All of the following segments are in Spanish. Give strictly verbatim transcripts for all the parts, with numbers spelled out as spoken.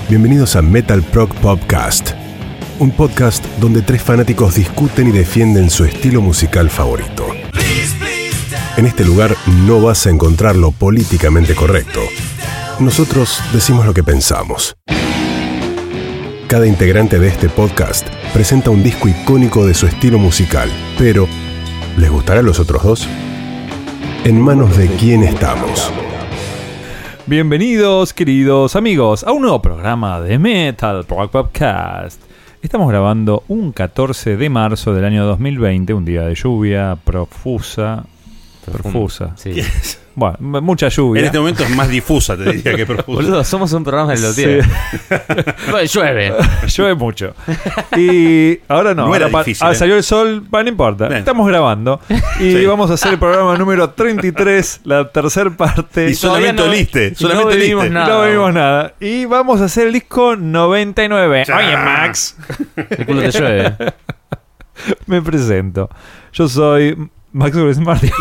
Bienvenidos a Metal Prog Podcast, un podcast donde tres fanáticos discuten y defienden su estilo musical favorito. En este lugar no vas a encontrar lo políticamente correcto. Nosotros decimos lo que pensamos. Cada integrante de este podcast presenta un disco icónico de su estilo musical, pero ¿les gustará a los otros dos? En manos de quién estamos. Bienvenidos, queridos amigos, a un nuevo programa de Metal Prog Podcast. Estamos grabando un catorce de marzo del año dos mil veinte, un día de lluvia profusa. Profusa. Sí. Bueno, mucha lluvia. En este momento es más difusa, te diría que profusa. Boludo, somos un programa de Lotier. Sí. Bueno, llueve. Llueve mucho. Y ahora no. No era ahora difícil, pa- ah, ¿eh? salió el sol, bueno, no importa. Bien. Estamos grabando. Y Sí. vamos a hacer el programa número treinta y tres, la tercera parte. Y solamente no- oliste. y Solamente no bebimos oliste. nada. No vimos nada. Y vamos a hacer el disco noventa y nueve. Ya. Oye, Max. El culo te llueve. Me presento. Yo soy Max Martin.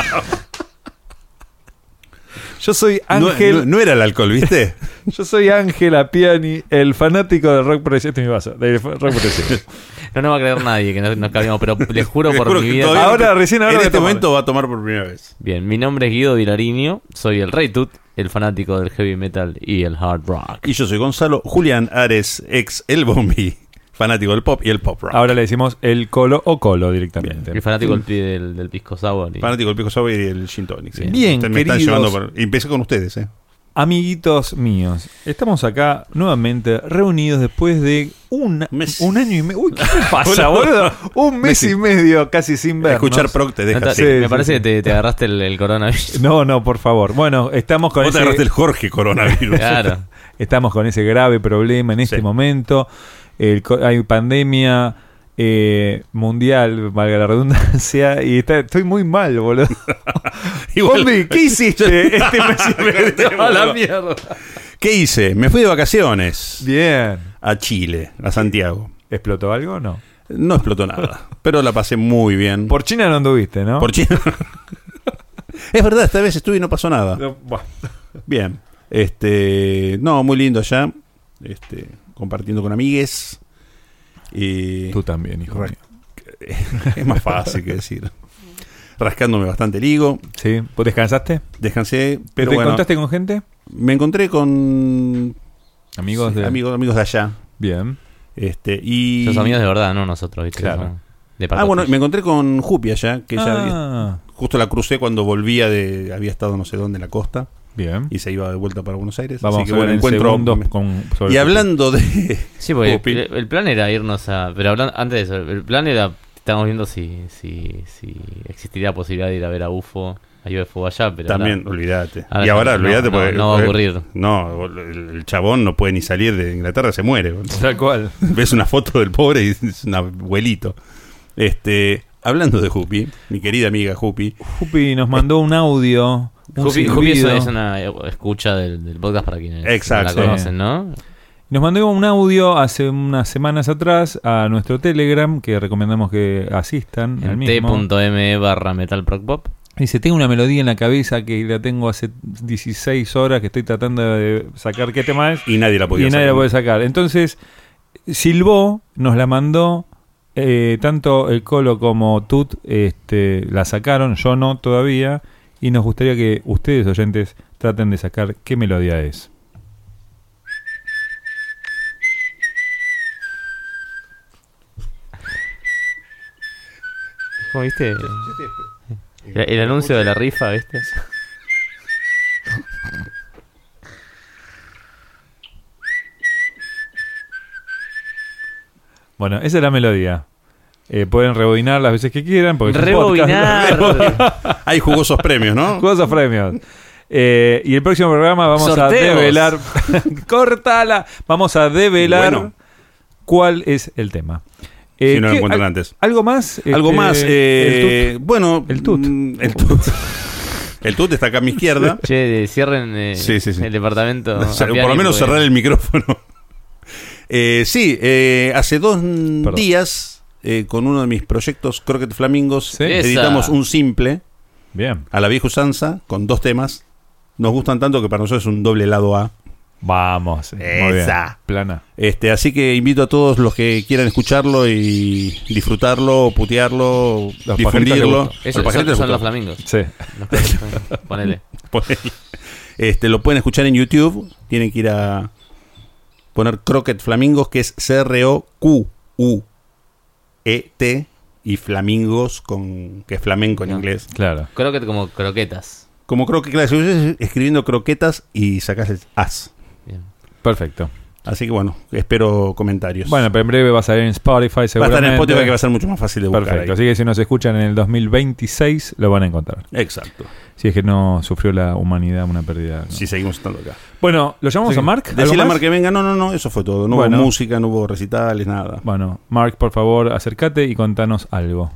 Yo soy No, Ángel. no- no era el alcohol, ¿viste? Yo soy Ángel Appiani, el fanático del rock progresivo. Este es mi vaso, del rock progresivo. No nos va a creer nadie que nos, nos cabríamos, pero les juro Les por juro mi que vida. todavía Ahora, no- recién ahora En voy a este tomar. momento va a tomar por primera vez. Bien, mi nombre es Guido Vilariño, soy el Rey Tut, el fanático del heavy metal y el hard rock. Y yo soy Gonzalo Julián Ares, ex El Bombi, fanático del pop y el pop rock. Ahora le decimos el colo o colo directamente. El fanático del, del, del pisco sour. Y... Fanático del Pico Sour y el Gin Tonic. sí. Bien, Ustedes me están queridos. llevando por... Y empecé con ustedes, ¿eh? Amiguitos míos, estamos acá nuevamente reunidos después de un, Mes. un año y medio. Uy, ¿qué me pasa, boludo? Un mes y medio casi sin vernos. Escuchar prog te deja No, así. te- Sí, me sí, parece sí. que te, te agarraste el, el coronavirus. No, no, por favor. Bueno, estamos con Vos te ese, agarraste el Jorge coronavirus. Claro. estamos con ese grave problema en este Sí. momento. El co- hay pandemia eh, mundial, valga la redundancia, y está- estoy muy mal, boludo. Igual- Bombi, ¿qué hiciste este mes y medio? A la boludo. mierda. ¿Qué hice? Me fui de vacaciones Bien. a Chile, a Santiago. ¿Explotó algo o no? No explotó nada, pero la pasé muy bien. Por China no anduviste, ¿no? Por China. Es verdad, esta vez estuve y no pasó nada. No, buah. Bien. Este, no, muy lindo allá. Este, compartiendo con amigues. Y Tú también, hijo Ra- mío. es más fácil que decir. Rascándome bastante el higo. ¿Sí? ¿Vos descansaste? Descansé, pero ¿Te bueno, encontraste con gente? me encontré con Amigos de... amigos, amigos de allá. Bien. Este, y Sos amigos de verdad, no nosotros, ¿viste? Claro. Somos de Ah, bueno, pacotilla. me encontré con Jupi allá, que ella Ah, justo la crucé cuando volvía de había estado no sé dónde en la costa bien. y se iba de vuelta para Buenos Aires. Vamos así que a ver bueno, en encuentro segundos con... sobre Y el- hablando de Sí, porque Jupi. el, el plan era irnos a... Pero hablan, antes de eso, el plan era... Estábamos viendo si, si, si existiría posibilidad de ir a ver a U F O, a U F O allá, pero también, ahora- olvídate. ahora Y ya ahora, no, olvídate, no, porque no va a ocurrir. No, el, el chabón no puede ni salir de Inglaterra, se muere. Tal cual. Ves una foto del pobre y es un abuelito. Este, hablando de Jupi, mi querida amiga Jupi, Jupi nos mandó un audio. Un Jupi, Jupi es, silbido. es una escucha del, del podcast para quienes Exacto. no la conocen, ¿no? Nos mandó un audio hace unas semanas atrás a nuestro Telegram, que recomendamos que asistan al En mismo. t.me barra metalprogpop. Dice, tengo una melodía en la cabeza que la tengo hace dieciséis horas que estoy tratando de sacar qué tema es y nadie la podía y nadie la puede sacar. Entonces, silbó, nos la mandó, eh, tanto el Colo como Tut este, la sacaron, yo no todavía, y nos gustaría que ustedes, oyentes, traten de sacar qué melodía es. ¿Cómo viste? El, el anuncio de la rifa, ¿viste? Bueno, esa es la melodía. Eh, pueden rebobinar las veces que quieran. Porque es un Rebobinar. podcast. Hay jugosos premios, ¿no? Juegos premios. Eh, y el próximo programa vamos Sorteos. a develar. ¡Córtala! Vamos a develar Bueno. cuál es el tema. Eh, Si no lo ¿qué- encuentran al- antes. ¿Algo más? Algo Este, más. eh, el tut. bueno, El tut. mm, El tut. El tut está acá a mi izquierda. Che, cierren eh, Sí, sí, sí. el departamento. O sea, Appiani, por lo menos porque- cerrar el micrófono. Eh, sí, eh, hace dos mm, días, eh, con uno de mis proyectos, Croquet Flamingos, Sí. editamos Esa. un simple Bien. a la vieja usanza con dos temas. Nos gustan tanto que para nosotros es un doble lado A. Vamos. Muy bien. Esa. Plana. Este, así que invito a todos los que quieran escucharlo y disfrutarlo, putearlo, Los difundirlo. pajaritos Eso, Los son, pajaritos son les los gustó. flamingos. Sí. Los flamingos. Ponele. Ponele. Este, lo pueden escuchar en YouTube. Tienen que ir a poner Croquet Flamingos, que es C R O Q U E T, y Flamingos, con que es flamenco en No. inglés. Claro. Creo que como croquetas. Como croquetas, claro, si ustedes escribiendo croquetas y sacás el as. Bien. Perfecto. Así que bueno, espero comentarios. Bueno, pero en breve va a salir en Spotify va a seguramente. estar en Spotify, que va a ser mucho más fácil de buscar. Perfecto. ahí. Así que si nos escuchan en el dos mil veintiséis, lo van a encontrar. Exacto. Si es que no sufrió la humanidad una pérdida. ¿no? Si seguimos estando acá. Bueno, ¿lo llamamos Sí. a Mark? ¿Algo Decirle a más? Mark que venga. No, no, no, eso fue todo. No Bueno. hubo música, no hubo recitales, nada. Bueno, Mark, por favor, acércate y contanos algo.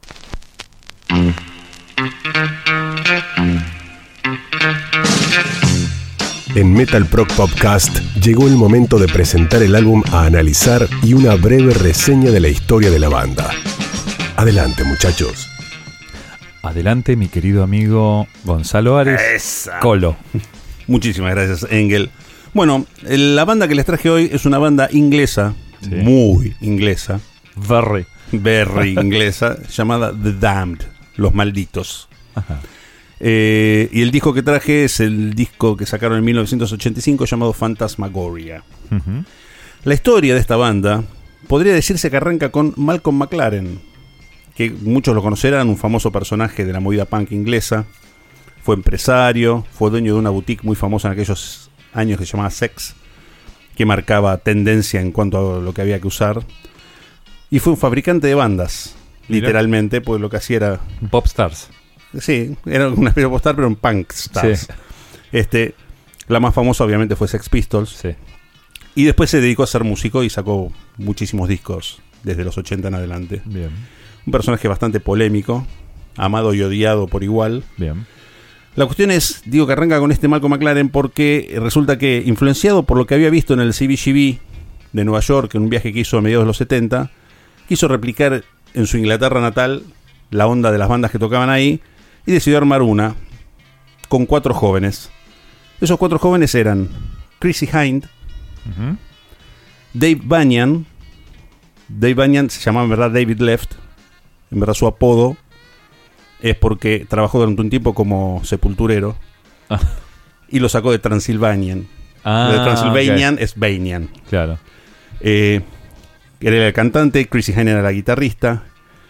En Metal Prog Podcast llegó el momento de presentar el álbum a analizar y una breve reseña de la historia de la banda. Adelante, muchachos. Adelante, mi querido amigo Gonzalo Ares. Esa. Colo. Muchísimas gracias, Engel. Bueno, el- la banda que les traje hoy es una banda inglesa, Sí. muy inglesa, Very. very inglesa, llamada The Damned, Los Malditos. Ajá. Eh, y el disco que traje es el disco que sacaron en mil novecientos ochenta y cinco llamado Phantasmagoria. Ujú. La historia de esta banda podría decirse que arranca con Malcolm McLaren, que muchos lo conocerán, un famoso personaje de la movida punk inglesa. Fue empresario, fue dueño de una boutique muy famosa en aquellos años que se llamaba Sex, que marcaba tendencia en cuanto a lo que había que usar. Y fue un fabricante de bandas, Mira. literalmente, pues lo que hacía era... Pop Stars. Sí, era una especie de postal, pero en punk stars. Sí. Este, la más famosa obviamente fue Sex Pistols. Sí. Y después se dedicó a ser músico y sacó muchísimos discos desde los ochenta en adelante. Bien. Un personaje bastante polémico, amado y odiado por igual. Bien. La cuestión es, digo que arranca con este Malcolm McLaren porque resulta que, influenciado por lo que había visto en el C B G B de Nueva York, en un viaje que hizo a mediados de los setenta, quiso replicar en su Inglaterra natal la onda de las bandas que tocaban ahí y decidió armar una con cuatro jóvenes. Esos cuatro jóvenes eran Chrissy Hind, Ujú. Dave Banyan. Dave Banyan se llamaba en verdad David Left. En verdad su apodo es porque trabajó durante un tiempo como sepulturero Ah. y lo sacó de Transylvanian. Ah, de Transylvanian ok. es Banyan. Claro. Eh, era el cantante, Chrissy Hine era la guitarrista.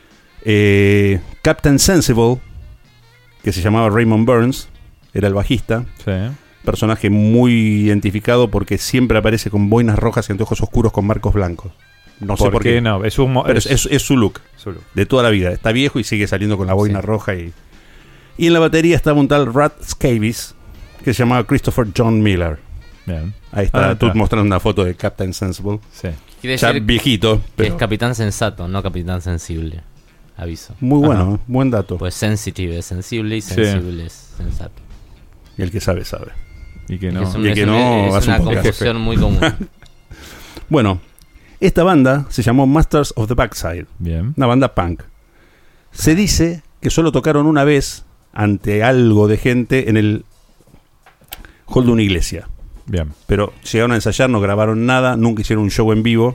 Eh, Captain Sensible, que se llamaba Raymond Burns, era el bajista. Sí. Personaje muy identificado porque siempre aparece con boinas rojas y anteojos oscuros con marcos blancos. No sé por qué, no, es un mo- pero es, es- es su look su look. de toda la vida. Está viejo y sigue saliendo con la boina Sí. roja. Y, y en la batería estaba un tal Rat Scabies que se llamaba Christopher John Miller. Bien. Ahí está, Ah, tú está. mostrando una foto de Captain Sensible. Sí. Quiere Ya decir viejito, que pero es capitán sensato, no capitán sensible. Aviso. muy bueno, Ajá. ¿eh? Buen dato. Pues sensitive es sensible y Sí. sensible es sensato. Y el que sabe, sabe. Y que Y no. es un- y es que un- no es hace un una podcast. confusión muy común. Bueno, esta banda se llamó Masters of the Backside, Bien. una banda punk. Se dice que solo tocaron una vez ante algo de gente en el hall de una iglesia. Bien. Pero llegaron a ensayar, no grabaron nada, nunca hicieron un show en vivo.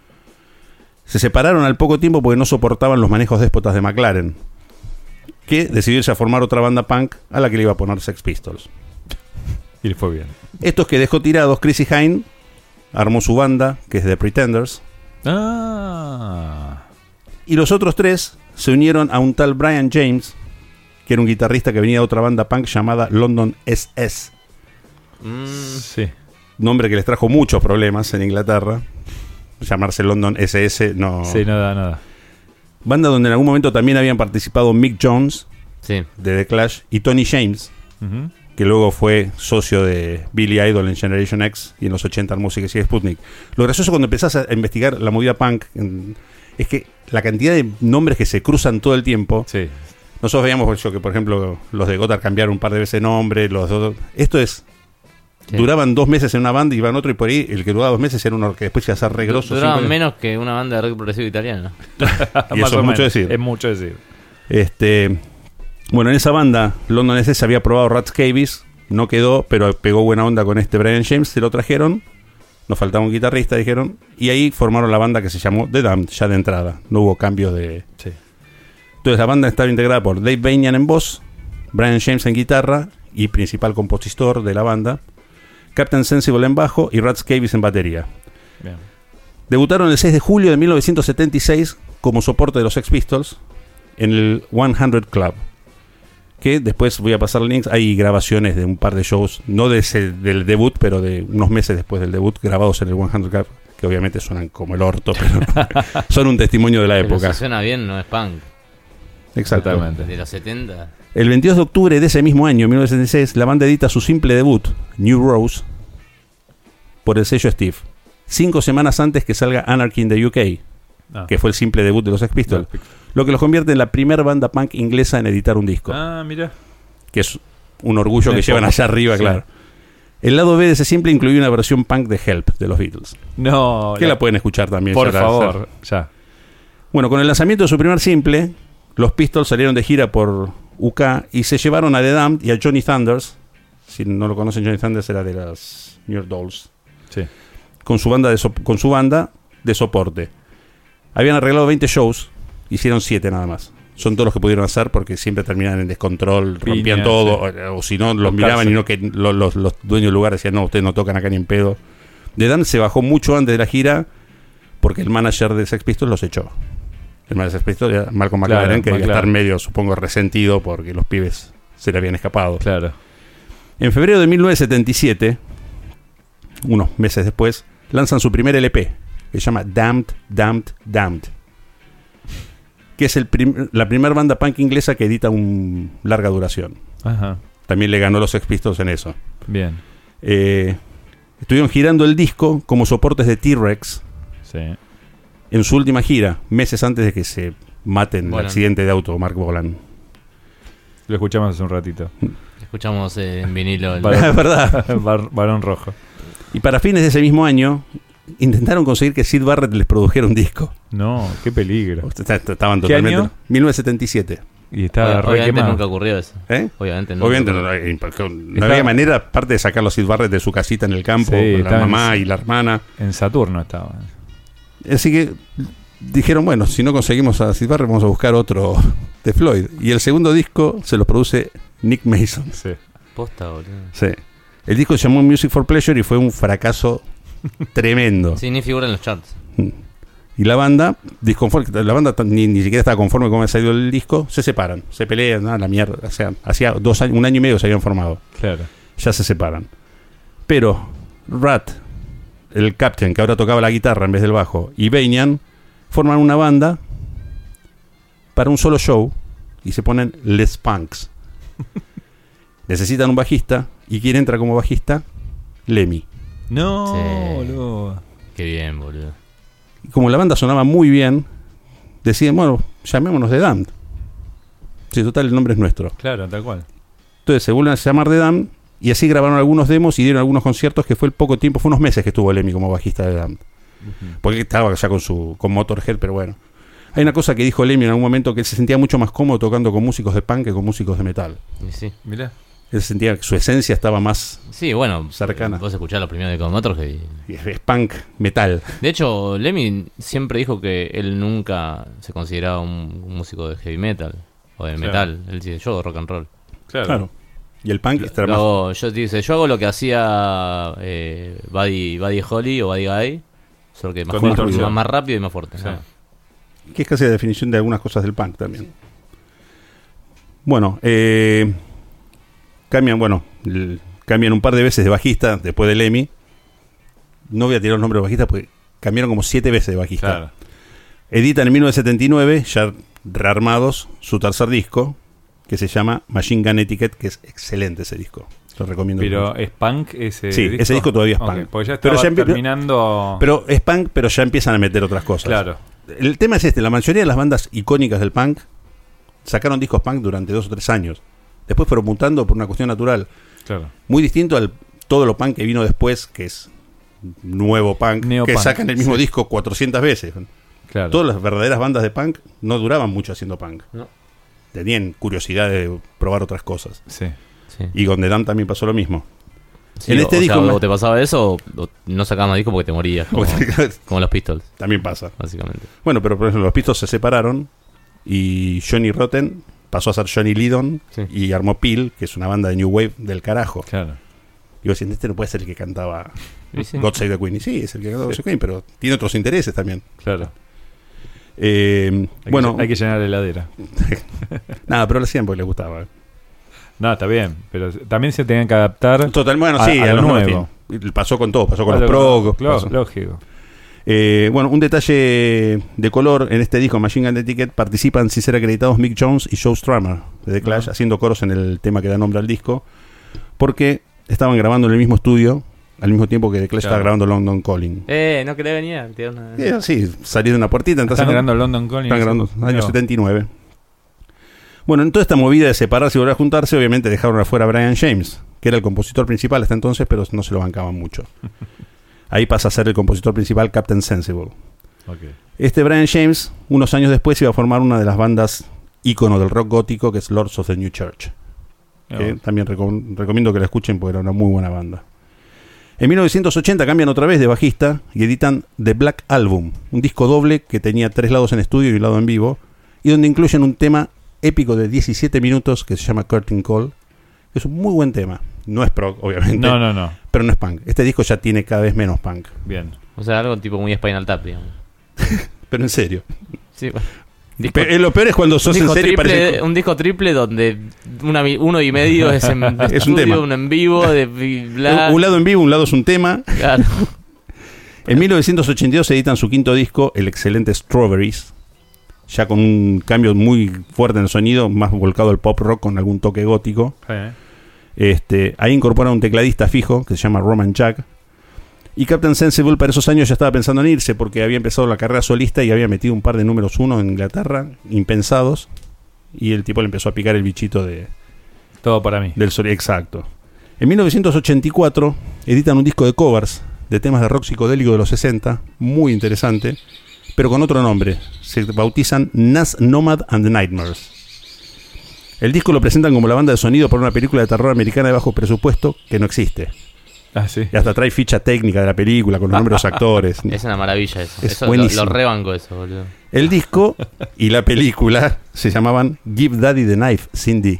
Se separaron al poco tiempo porque no soportaban los manejos déspotas de McLaren, que decidió irse a formar otra banda punk a la que le iba a poner Sex Pistols. Y le fue bien. Estos que dejó tirados, Chrissy Hine armó su banda, que es The Pretenders, Ah. y los otros tres se unieron a un tal Brian James, que era un guitarrista que venía de otra banda punk llamada London S S, Mm, Sí. nombre que les trajo muchos problemas en Inglaterra. Llamarse London S S no... Sí, nada, nada. Banda donde en algún momento también habían participado Mick Jones sí. de The Clash y Tony James, Ujú. que luego fue socio de Billy Idol en Generation X y en los ochenta en Música y Sputnik. Lo gracioso cuando empezás a investigar la movida punk en- es que la cantidad de nombres que se cruzan todo el tiempo. Sí. Nosotros veíamos yo, que, por ejemplo, los de Gotthard cambiaron un par de veces nombre. Los dos, esto es... Sí. Duraban dos meses en una banda y iban otro, y por ahí el que duraba dos meses era uno que después iba a ser regroso. Duraban siempre. menos que una banda de rock progresivo italiana. Y Más eso o es mucho menos. decir. Es mucho decir. Este, bueno, en esa banda, London S S había probado Rat Scabies, no quedó, pero pegó buena onda con este Brian James, se lo trajeron, nos faltaba un guitarrista, dijeron, y ahí formaron la banda que se llamó The Damned, ya de entrada, no hubo cambios de... Sí. Entonces la banda estaba integrada por Dave Vanian en voz, Brian James en guitarra y principal compositor de la banda, Captain Sensible en bajo y Rat Scabies en batería. Bien. Debutaron el seis de julio de mil novecientos setenta y seis como soporte de los Sex Pistols en el cien Club, que después voy a pasar links, hay grabaciones de un par de shows, no de ese, del debut, pero de unos meses después del debut, grabados en el cien Club, que obviamente suenan como el orto, pero son un testimonio de la Pero época. si suena bien, no es punk. Exactamente. De los setenta. El veintidós de octubre de ese mismo año, mil novecientos setenta y seis, la banda edita su simple debut, New Rose, por el sello Steve, cinco semanas antes que salga Anarchy in the U K, Ah. que fue el simple debut de los Sex Pistols, Los lo que los convierte en la primera banda punk inglesa en editar un disco, Ah, mira. que es un orgullo No que es llevan poco. allá arriba, Sí. claro. El lado B de ese simple incluye una versión punk de Help de los Beatles, No. que la pueden escuchar también. Por ya la- favor, ya. Bueno, con el lanzamiento de su primer simple, los Pistols salieron de gira por U K y se llevaron a The Damned y a Johnny Thunders. Si no lo conocen, Johnny Thunders era de las New York Dolls. Sí. Con su banda de, so- con su banda de soporte. Habían arreglado veinte shows, hicieron siete nada más. Son todos los que pudieron hacer porque siempre terminaban en descontrol, Piña, rompían todo, sí. o, o si no, los Los miraban cárcel. y no que lo- los, los dueños del lugar decían, no, ustedes no tocan acá ni en pedo. The Damned se bajó mucho antes de la gira porque el manager de Sex Pistols los echó. El manager de Sex Pistols era Malcolm Claro, McLaren, que debía McLaren. estar medio, supongo, resentido porque los pibes se le habían escapado. Claro. En febrero de mil novecientos setenta y siete, unos meses después, lanzan su primer L P, que se llama Damned, Damned, Damned, que es el prim- la primera banda punk inglesa que edita un larga duración. Ajá. También le ganó los Sex Pistols en eso. Bien. Eh, estuvieron girando el disco como soportes de T-Rex Sí. en su última gira, meses antes de que se maten en el Bueno. accidente de auto Mark Bolan. Lo escuchamos hace un ratito. Escuchamos eh, en vinilo. El... Vale. Es verdad. Bar- Barón Rojo. Y para fines de ese mismo año, intentaron conseguir que Syd Barrett les produjera un disco. No, qué peligro. Estaban ¿Qué totalmente. año? mil novecientos setenta y siete. Y estaba Obvia- re Obviamente quemado. nunca ocurrió eso. ¿Eh? Obviamente nunca Obviamente no, ocurrió. no, porque no Estaba- había manera, aparte de sacarlo a Syd Barrett de su casita en el campo, Sí, con la estaba en- mamá y la hermana. En Saturno estaba. Así que dijeron, bueno, si no conseguimos a Syd Barrett, vamos a buscar otro de Floyd. Y el segundo disco se lo produce Nick Mason. Sí. Posta, boludo. Sí. El disco se llamó Music for Pleasure y fue un fracaso tremendo. Sí, ni figura en los charts. Y la banda, disconforme, la banda t- ni, ni siquiera estaba conforme con cómo había salido el disco, se separan, se pelean, ah, la mierda. O sea, hacía dos años, un año y medio se habían formado. Claro. Ya se separan. Pero Rat, el Captain, que ahora tocaba la guitarra en vez del bajo, y Vanian forman una banda para un solo show y se ponen Les Punks. Necesitan un bajista. ¿Y quién entra como bajista? Lemmy. No, Sí. boludo. Qué bien, boludo. Y como la banda sonaba muy bien, deciden, bueno, llamémonos The Damned. Sí, total, el nombre es nuestro. Claro, tal cual. Entonces se vuelven a llamar The Damned y así grabaron algunos demos y dieron algunos conciertos, que fue el poco tiempo, fue unos meses que estuvo Lemmy como bajista de The Damned. Porque estaba ya con su con Motorhead, pero bueno. Hay una cosa que dijo Lemmy en algún momento, que él se sentía mucho más cómodo tocando con músicos de punk que con músicos de metal. Y sí. Mirá. Él sentía que su esencia estaba más... Sí, bueno. Cercana. Vos escuchás los primeros de Con Motorhead y... Es es punk metal. De hecho, Lemmy siempre dijo que él nunca se consideraba un, un músico de heavy metal o de Claro. metal. Él dice, yo rock and roll. Claro. Claro. Y el punk está Lo más... hago- yo, dice, yo hago lo que hacía eh, Buddy, Buddy Holly o Buddy Guy, solo que más, Con fuerte, distorsión. más, más rápido y más fuerte. Sí. ¿no? Que es casi la definición de algunas cosas del punk también. Bueno, eh, cambian, bueno, l- cambian un par de veces de bajista después de Lemmy. No voy a tirar los nombres de bajista porque cambiaron como siete veces de bajista. Claro. Editan en mil novecientos setenta y nueve, ya rearmados, su tercer disco, que se llama Machine Gun Etiquette, que es excelente ese disco. Lo recomiendo. Pero mucho. es punk ese Sí, disco. ese disco todavía es Ok, punk. porque ya Pero estaba ya empie- terminando. Pero es punk, pero ya empiezan a meter otras cosas. Claro. El tema es este, la mayoría de las bandas icónicas del punk sacaron discos punk durante dos o tres años. Después fueron mutando por una cuestión natural. Claro. Muy distinto al todo lo punk que vino después, que es nuevo punk, Neopunk, que sacan el mismo sí. disco cuatrocientas veces. Claro. Todas las verdaderas bandas de punk no duraban mucho haciendo punk. No. Tenían curiosidad de probar otras cosas. Sí. Sí. Y con The Damned también pasó lo mismo. Sí, en o, este o disco sea, me- o te pasaba eso o, o no sacabas más disco porque te morías, como, como los Pistols, También pasa. básicamente. Bueno, pero por ejemplo, los Pistols se separaron y Johnny Rotten pasó a ser Johnny Lydon Sí. y armó Peel, que es una banda de New Wave del carajo. Claro. Y vos decís, este no puede ser el que cantaba Y sí. God Save the Queen. Y sí, es el que cantaba God Save the Queen, pero tiene otros intereses también. Claro. Eh, Hay bueno, que, hay que llenar la heladera. nada, pero lo hacían porque les gustaba. No, está bien, pero también se tenían que adaptar. Total, bueno, A- sí, a a, lo los nuevo. nuevos. Pasó con todo, pasó con Ah, los lo- prog. claro, pasó. lógico. Eh, bueno, un detalle de color en este disco, Machine Gun Etiquette, participan sin ser acreditados Mick Jones y Joe Strummer de The Clash, Ah. haciendo coros en el tema que da nombre al disco, porque estaban grabando en el mismo estudio al mismo tiempo que The Clash Claro. estaba grabando London Calling. Eh, no quería venir. Tío, una... Eh, sí, salí de una puertita, entonces Están no- grabando London Calling. están grabando Mira año vos. setenta y nueve. Bueno, en toda esta movida de separarse y volver a juntarse, obviamente dejaron afuera a Brian James, que era el compositor principal hasta entonces, pero no se lo bancaban mucho. Ahí pasa a ser el compositor principal Captain Sensible. Ok. Este Brian James, unos años después, iba a formar una de las bandas ícono del rock gótico, que es Lords of the New Church. Mira Que vos. también recom- recomiendo que la escuchen porque era una muy buena banda. En mil novecientos ochenta cambian otra vez de bajista y editan The Black Album, un disco doble que tenía tres lados en estudio y un lado en vivo, y donde incluyen un tema épico de diecisiete minutos que se llama Curtain Call. Es un muy buen tema. No es prog, obviamente, No, no, no. pero no es punk. Este disco ya tiene cada vez menos punk. Bien. O sea, algo tipo muy Spinal Tap, digamos. Pero en serio. Sí, bueno. Disco- Pe- eh, lo peor es cuando sos un, en disco serio y triple, parece... un disco triple donde una, mi- uno y medio es en Es un estudio, tema. uno en vivo, de bla, Un lado en vivo, un lado es un tema. claro. En mil novecientos ochenta y dos editan su quinto disco, el excelente Strawberries, ya con un cambio muy fuerte en el sonido, más volcado al pop rock con algún toque gótico. Eh. Este, ahí incorporan un tecladista fijo que se llama Roman Jack. Y Captain Sensible para esos años ya estaba pensando en irse porque había empezado la carrera solista y había metido un par de números uno en Inglaterra, impensados. Y el tipo le empezó a picar el bichito de, Todo para mí. del sonido. Exacto. En mil novecientos ochenta y cuatro editan un disco de covers de temas de rock psicodélico de los sesenta, muy interesante, pero con otro nombre. Se bautizan Nas Nomad and the Nightmares. El disco lo presentan como la banda de sonido para una película de terror americana de bajo presupuesto que no existe. Ah, sí. Y hasta trae ficha técnica de la película con los nombres de los actores. Es una maravilla eso. Es eso lo, buenísimo. lo rebanco eso, boludo. El disco y la película se llamaban Give Daddy the Knife, Cindy.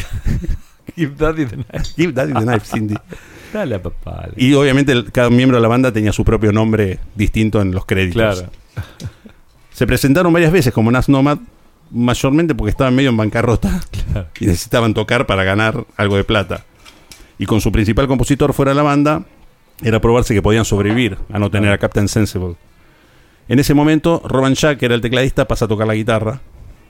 Give Daddy the Night. Give Daddy the Knife, Cindy. Dale a papá. Y obviamente el- cada miembro de la banda tenía su propio nombre distinto en los créditos. Claro. Se presentaron varias veces como Nas Nomad, mayormente porque estaban medio en bancarrota Claro. y necesitaban tocar para ganar algo de plata. Y con su principal compositor fuera de la banda, era probarse que podían sobrevivir a no tener a Captain Sensible. En ese momento, Roman Jack, que era el tecladista, pasa a tocar la guitarra.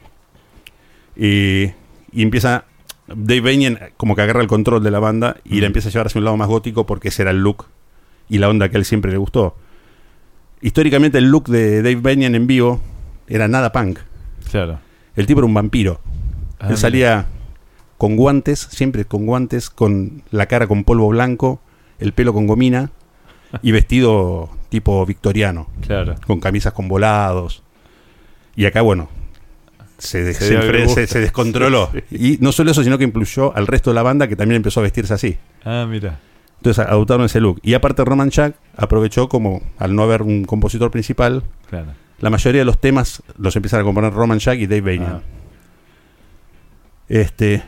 Y, y empieza... Dave Vanian como que agarra el control de la banda y Mm. la empieza a llevar hacia un lado más gótico porque ese era el look y la onda que a él siempre le gustó. Históricamente el look de Dave Vanian en vivo era nada punk. Claro. El tipo era un vampiro. Ah, Él salía con guantes, siempre con guantes, con la cara con polvo blanco, el pelo con gomina y vestido tipo victoriano, Claro. con camisas con volados. Y acá, bueno, se, de- Se se dio el enfre- gusto. se- se descontroló. Y no solo eso, sino que influyó al resto de la banda que también empezó a vestirse así. Ah, mira. Entonces adoptaron ese look. Y aparte Roman Jack aprovechó como, al no haber un compositor principal, Claro. la mayoría de los temas los empiezan a componer Roman Jack y Dave Vanian. Ah. Este...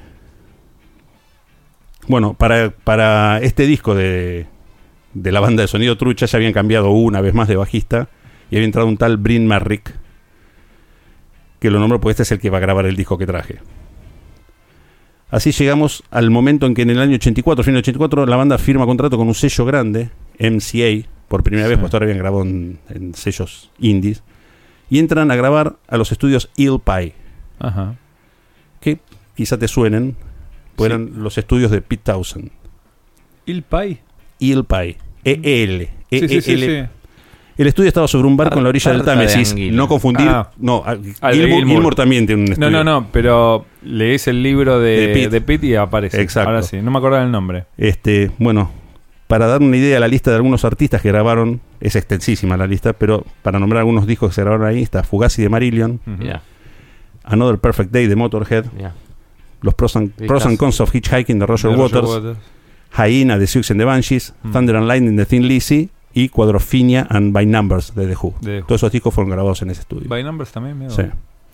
Bueno, para, para este disco de, de la banda de sonido trucha ya habían cambiado una vez más de bajista y había entrado un tal Bryn Merrick, que lo nombro porque este es el que va a grabar el disco que traje. Así llegamos al momento en que en el año ochenta y cuatro, fin del ochenta y cuatro, la banda firma contrato con un sello grande, M C A, por primera vez, Sí. pues hasta ahora habían grabado en, en sellos indies, y entran a grabar a los estudios Eel Pie, Ajá. que quizá te suenen, pues Sí. eran los estudios de Pete Townshend. ¿Il Pai? Eel Pie, E L. Sí, sí, sí, E L. sí. El estudio estaba sobre un barco en la orilla del Tarta de Támesis. anguila. No confundir. Ah. No, a- Ah, de Gilmour, Gilmour. Gilmour también tiene un No, estudio. no, no, pero lees el libro de, De Pete. de Pete y aparece. Exacto. Ahora sí, no me acordaba el nombre. Este, bueno, para dar una idea, la lista de algunos artistas que grabaron es extensísima la lista, pero para nombrar algunos discos que se grabaron ahí está Fugazi de Marillion, Ujú. Mirá, Another Perfect Day de Motorhead, mirá. Los Pros and, Pros and Cons of Hitchhiking de Roger, De Roger Waters, Waters. Hyena de Siouxsie and the Banshees, Mm. Thunder and Lightning de Thin Lizzy y Quadrophenia and By Numbers de The Who. De The Who. Todos esos discos fueron grabados en ese estudio. By Numbers también, mira. Sí.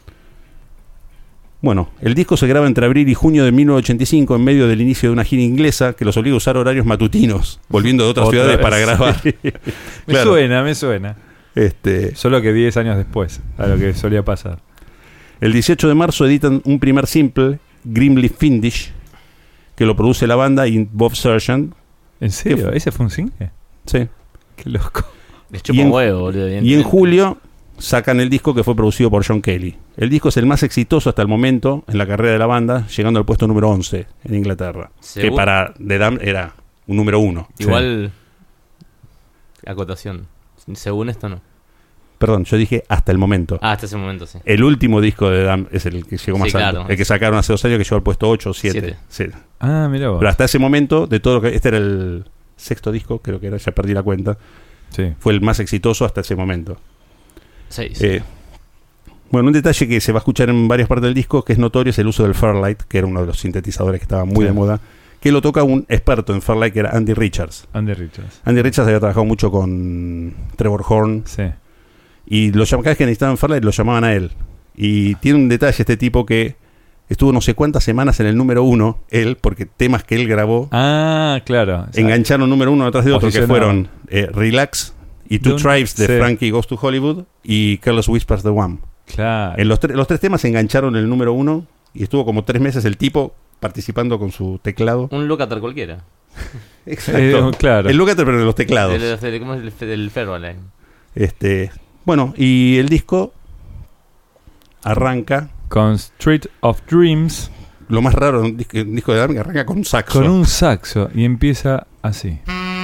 Bueno, el disco se graba entre abril y junio de mil novecientos ochenta y cinco en medio del inicio de una gira inglesa que los obliga a usar horarios matutinos, volviendo de otras Otra ciudades vez. para grabar. Me Claro. suena, me suena. Este, Solo que diez años después, a lo que solía pasar. el dieciocho de marzo editan un primer simple, Grimly Fiendish, que lo produce la banda y Bob Sergeant. ¿En serio? fue? ¿Ese fue un single? Sí. Qué loco. Les Y chupa en- un huevo, boludo. Y en evidentemente. julio sacan el disco que fue producido por John Kelly. El disco es el más exitoso hasta el momento en la carrera de la banda, llegando al puesto número once en Inglaterra. Que Según- para The Damned era un número uno. Igual. Acotación. Según esto, no. Perdón, yo dije hasta el momento. Ah, hasta ese momento, sí. El último disco de The Damned es el que llegó más Sí, alto. claro. El que sacaron hace dos años que llegó al puesto ocho o siete. Siete. Sí. Ah, mira vos. Pero hasta ese momento, de todo lo que. Este era el sexto disco, creo que era, ya perdí la cuenta. Sí. Fue el más exitoso hasta ese momento. Seis. Eh, bueno, un detalle que se va a escuchar en varias partes del disco, que es notorio, es el uso del Fairlight, que era uno de los sintetizadores que estaba muy Sí. de moda, que lo toca un experto en Fairlight, que era Andy Richards. Andy Richards. Andy Richards había trabajado mucho con Trevor Horn, Sí. y los llam- cada vez que necesitaban Fairlight lo llamaban a él. Y tiene un detalle este tipo que estuvo no sé cuántas semanas en el número uno, él, porque temas que él grabó Ah, claro. O sea, engancharon número uno detrás de otro, que posicionado. fueron eh, Relax y Two Don't- Tribes de sí. Frankie Goes to Hollywood y Careless Whispers de Wham. Claro. En los, tre- los tres temas se engancharon en el número uno y estuvo como tres meses el tipo participando con su teclado. Un locator cualquiera. Exacto. Eh, claro. El Lukather, pero de los teclados. Del- del- ¿Cómo es el, fe- del Fairlight? Este, bueno, y el disco arranca. Con Street of Dreams. Lo más raro de un disco, un disco de Damned, que arranca con un saxo. Con un saxo. Y empieza así.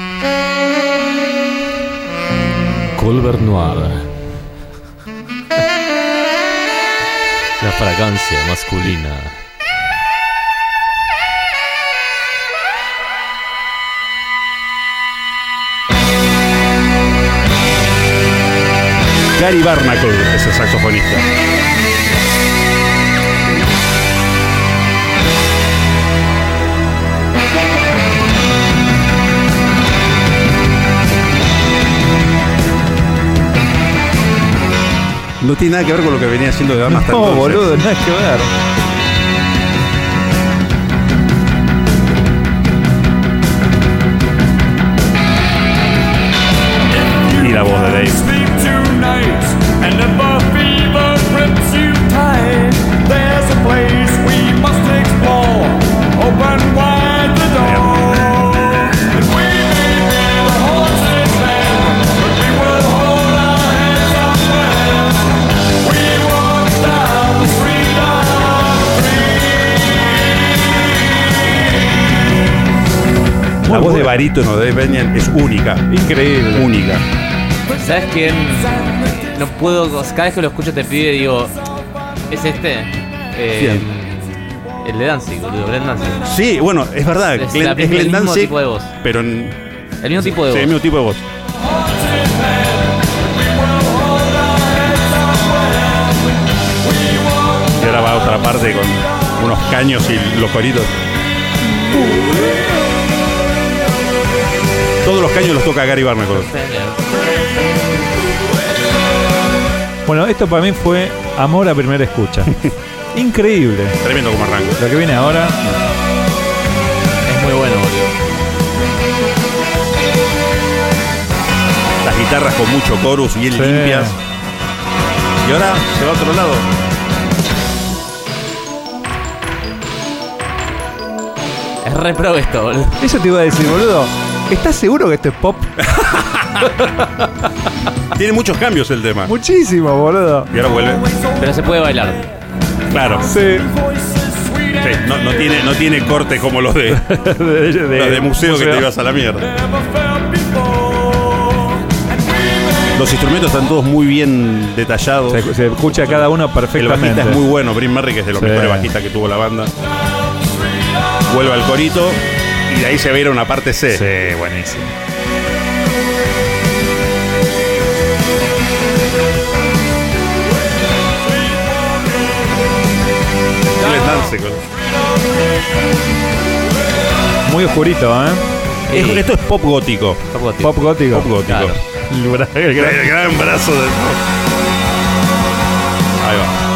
Colbert Noir. La fragancia masculina. Gary Barnacle es el saxofonista. No tiene nada que ver con lo que venía haciendo de Dama hasta No, entonces. boludo, nada que ver. Y la voz de Dave. Sleep tonight, and if a fever grips you tight, there's a place we must explore. Open wide the door, and we may be the horses land, but we will hold our heads up well. We walk down the street of La voz de buena. barítono de Dave Bennion es única. Increíble. Única. ¿Sabes quién? No puedo. Cada vez que lo escucho te pide, digo. ¿Es este? Eh, el de Danzig, boludo. Glenn Danzig. Sí, bueno, es verdad. Es Glenn, la- es el Glenn mismo Danzig, tipo de voz. pero en, El mismo tipo de sí, voz. el mismo tipo de voz. Y ahora va a otra parte con unos caños y los coritos. Todos los caños los toca Gary Barnacle. Bueno, esto para mí fue amor a primera escucha. Increíble. Tremendo como arranca. Lo que viene ahora. Es muy bueno, boludo. Las guitarras con mucho chorus, bien Sí. limpias. Y ahora se va a otro lado. Es re pro esto, boludo. Eso te iba a decir, boludo. ¿Estás seguro que esto es pop? Tiene muchos cambios el tema. Muchísimo, boludo. Y ahora vuelve. Pero se puede bailar. Claro. Sí. Sí, no, no tiene, no tiene cortes como los de, de, de- los de museo que te ibas a la mierda. Los instrumentos están todos muy bien detallados. Se, se escucha cada uno El perfectamente. bajista es muy bueno, Brin Merrick es de los Sí. mejores bajistas que tuvo la banda. Vuelve al corito y de ahí se va a ir a una parte C. Sí, buenísimo. Glenn Danzig. Muy oscurito, ¿eh? Es- Sí. esto es pop gótico. Pop gótico. Pop gótico. Pop gótico. Claro. El bra- el gran- El gran brazo del pop. Ahí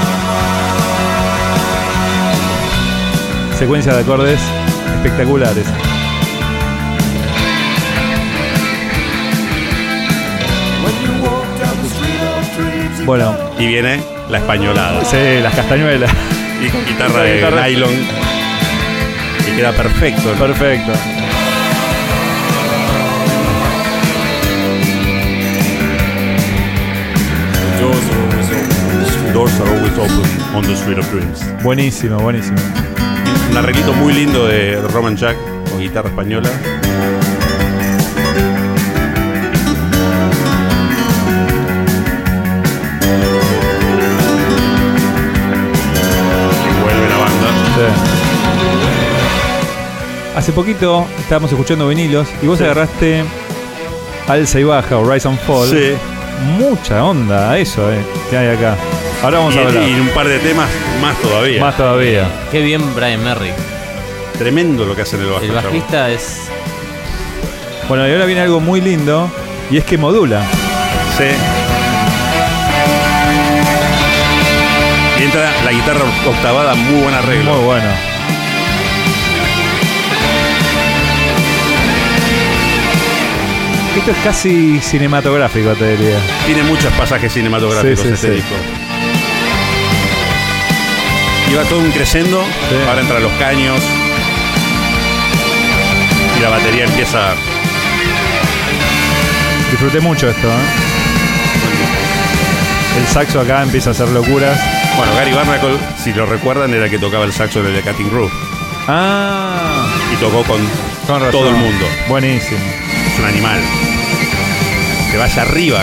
va. Secuencia de acordes espectaculares. Bueno, Y viene la españolada. sí, las castañuelas. Y con guitarra Esa de guitarra- nylon. Y queda perfecto. Perfecto. Doors are always open on the Street of Dreams. Buenísimo, buenísimo. Un arreglito muy lindo de Roman Jack con guitarra española. Y vuelve la banda. Sí. Hace poquito estábamos escuchando vinilos y vos Sí. agarraste Alza y Baja o Rise and Fall. Sí. Mucha onda a eso, eh, que hay acá. Ahora vamos Y, a hablar. y un par de temas más todavía. Más todavía. Qué bien Brian Merrick. Tremendo lo que hace en el bajo. El bajista es. Bueno, y ahora viene algo muy lindo y es que modula. Sí. Y entra la guitarra octavada, muy buen arreglo. Muy bueno. Esto es casi cinematográfico, te diría. Tiene muchos pasajes cinematográficos Sí, sí, este sí. disco. Y va todo un crescendo. Sí. Ahora entran los caños. Y la batería empieza. Disfruté mucho esto, ¿eh? El saxo acá empieza a hacer locuras. Bueno, Gary Barnacle, si lo recuerdan, era el que tocaba el saxo en el de Cutting Roof. Ah, Y tocó con, con razón. todo el mundo. Buenísimo. Es un animal. Se vaya arriba.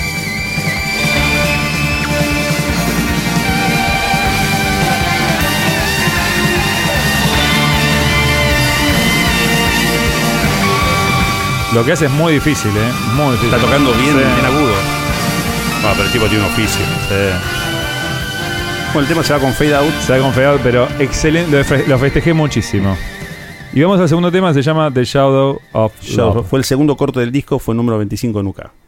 Lo que hace es muy difícil, ¿eh? Muy difícil. Está tocando bien, Sí. bien agudo. Bueno, pero el tipo tiene un oficio. Sí. Bueno, el tema se va con Fade Out. Se ha confiado, pero excelente. Lo, fe- lo festejé muchísimo. Y vamos al segundo tema, se llama The Shadow of Love. Fue el segundo corte del disco, fue número veinticinco en U K.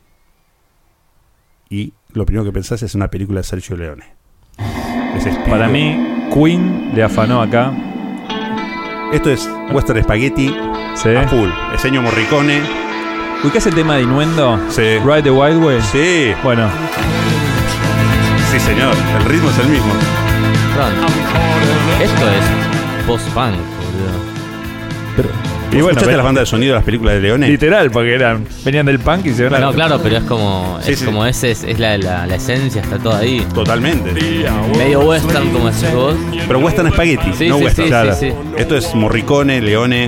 Y lo primero que pensás es una película de Sergio Leone. Ese espíritu. Para mí, Queen le afanó acá. Esto es Western Spaghetti ¿Sí? a full. Eseño Morricone. ¿Ubicás el tema de Innuendo? Sí. Ride the Wild Way. Sí, Bueno, sí señor. El ritmo es el mismo. Perdón. Esto es post-punk, boludo. pero, y ¿Vos bueno, escuchaste pero- las bandas de sonido de las películas de Leone? literal, porque eran venían del punk y se van a- No, claro, pero es como. Sí, es sí. como ese, es, es la, la, la esencia, está todo ahí. Totalmente. Medio western, como decís vos. Pero Western Spaghetti, Sí, no sí, Western. sí, Claro. sí, sí. Esto es Morricone, Leone.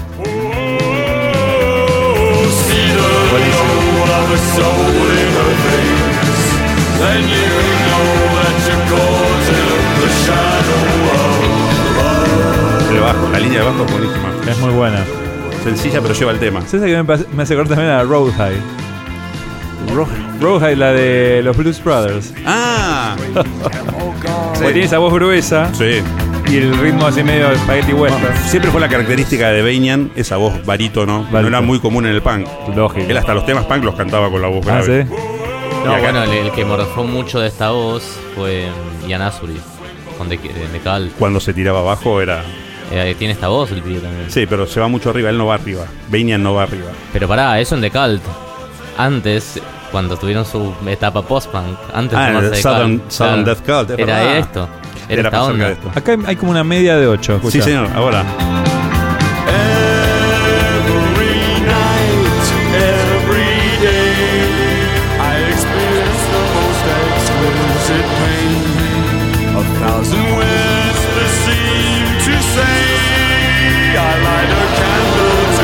El bajo, la línea de bajo es buenísima. Es muy buena. Sencilla, pero lleva el tema. ¿Sabes a qué me, pas- me hace acordar también a Road High? Ro- Road High, la de los Blues Brothers. Ah, Porque tiene esa voz gruesa sí. y el ritmo así medio spaghetti western. Siempre fue la característica de Bainian, esa voz barítono, que no era Barítono. muy común en el punk. Lógico. Él hasta los temas punk los cantaba con la voz Ah, grave. ¿sí? No, Y acá- bueno, el, el que morfó mucho de esta voz fue Ian Asbury, con The, The Cult. Cuando se tiraba abajo era... Eh, tiene esta voz el pibe también. Sí, pero se va mucho arriba, él no va arriba. Bainian no va arriba. Pero pará, eso en The Cult. Antes, cuando tuvieron su etapa post-punk, antes Ah, de el formarse The Southern- Cult, Southern Death Cult, es Era verdad. esto. Era, Era esta más cerca onda. de esto. Acá hay, hay como una media de ocho. escucha. Sí, señor, ahora. Every night, every day, I experience the most exquisite pain. A thousand whispers seem to say, I light a candle to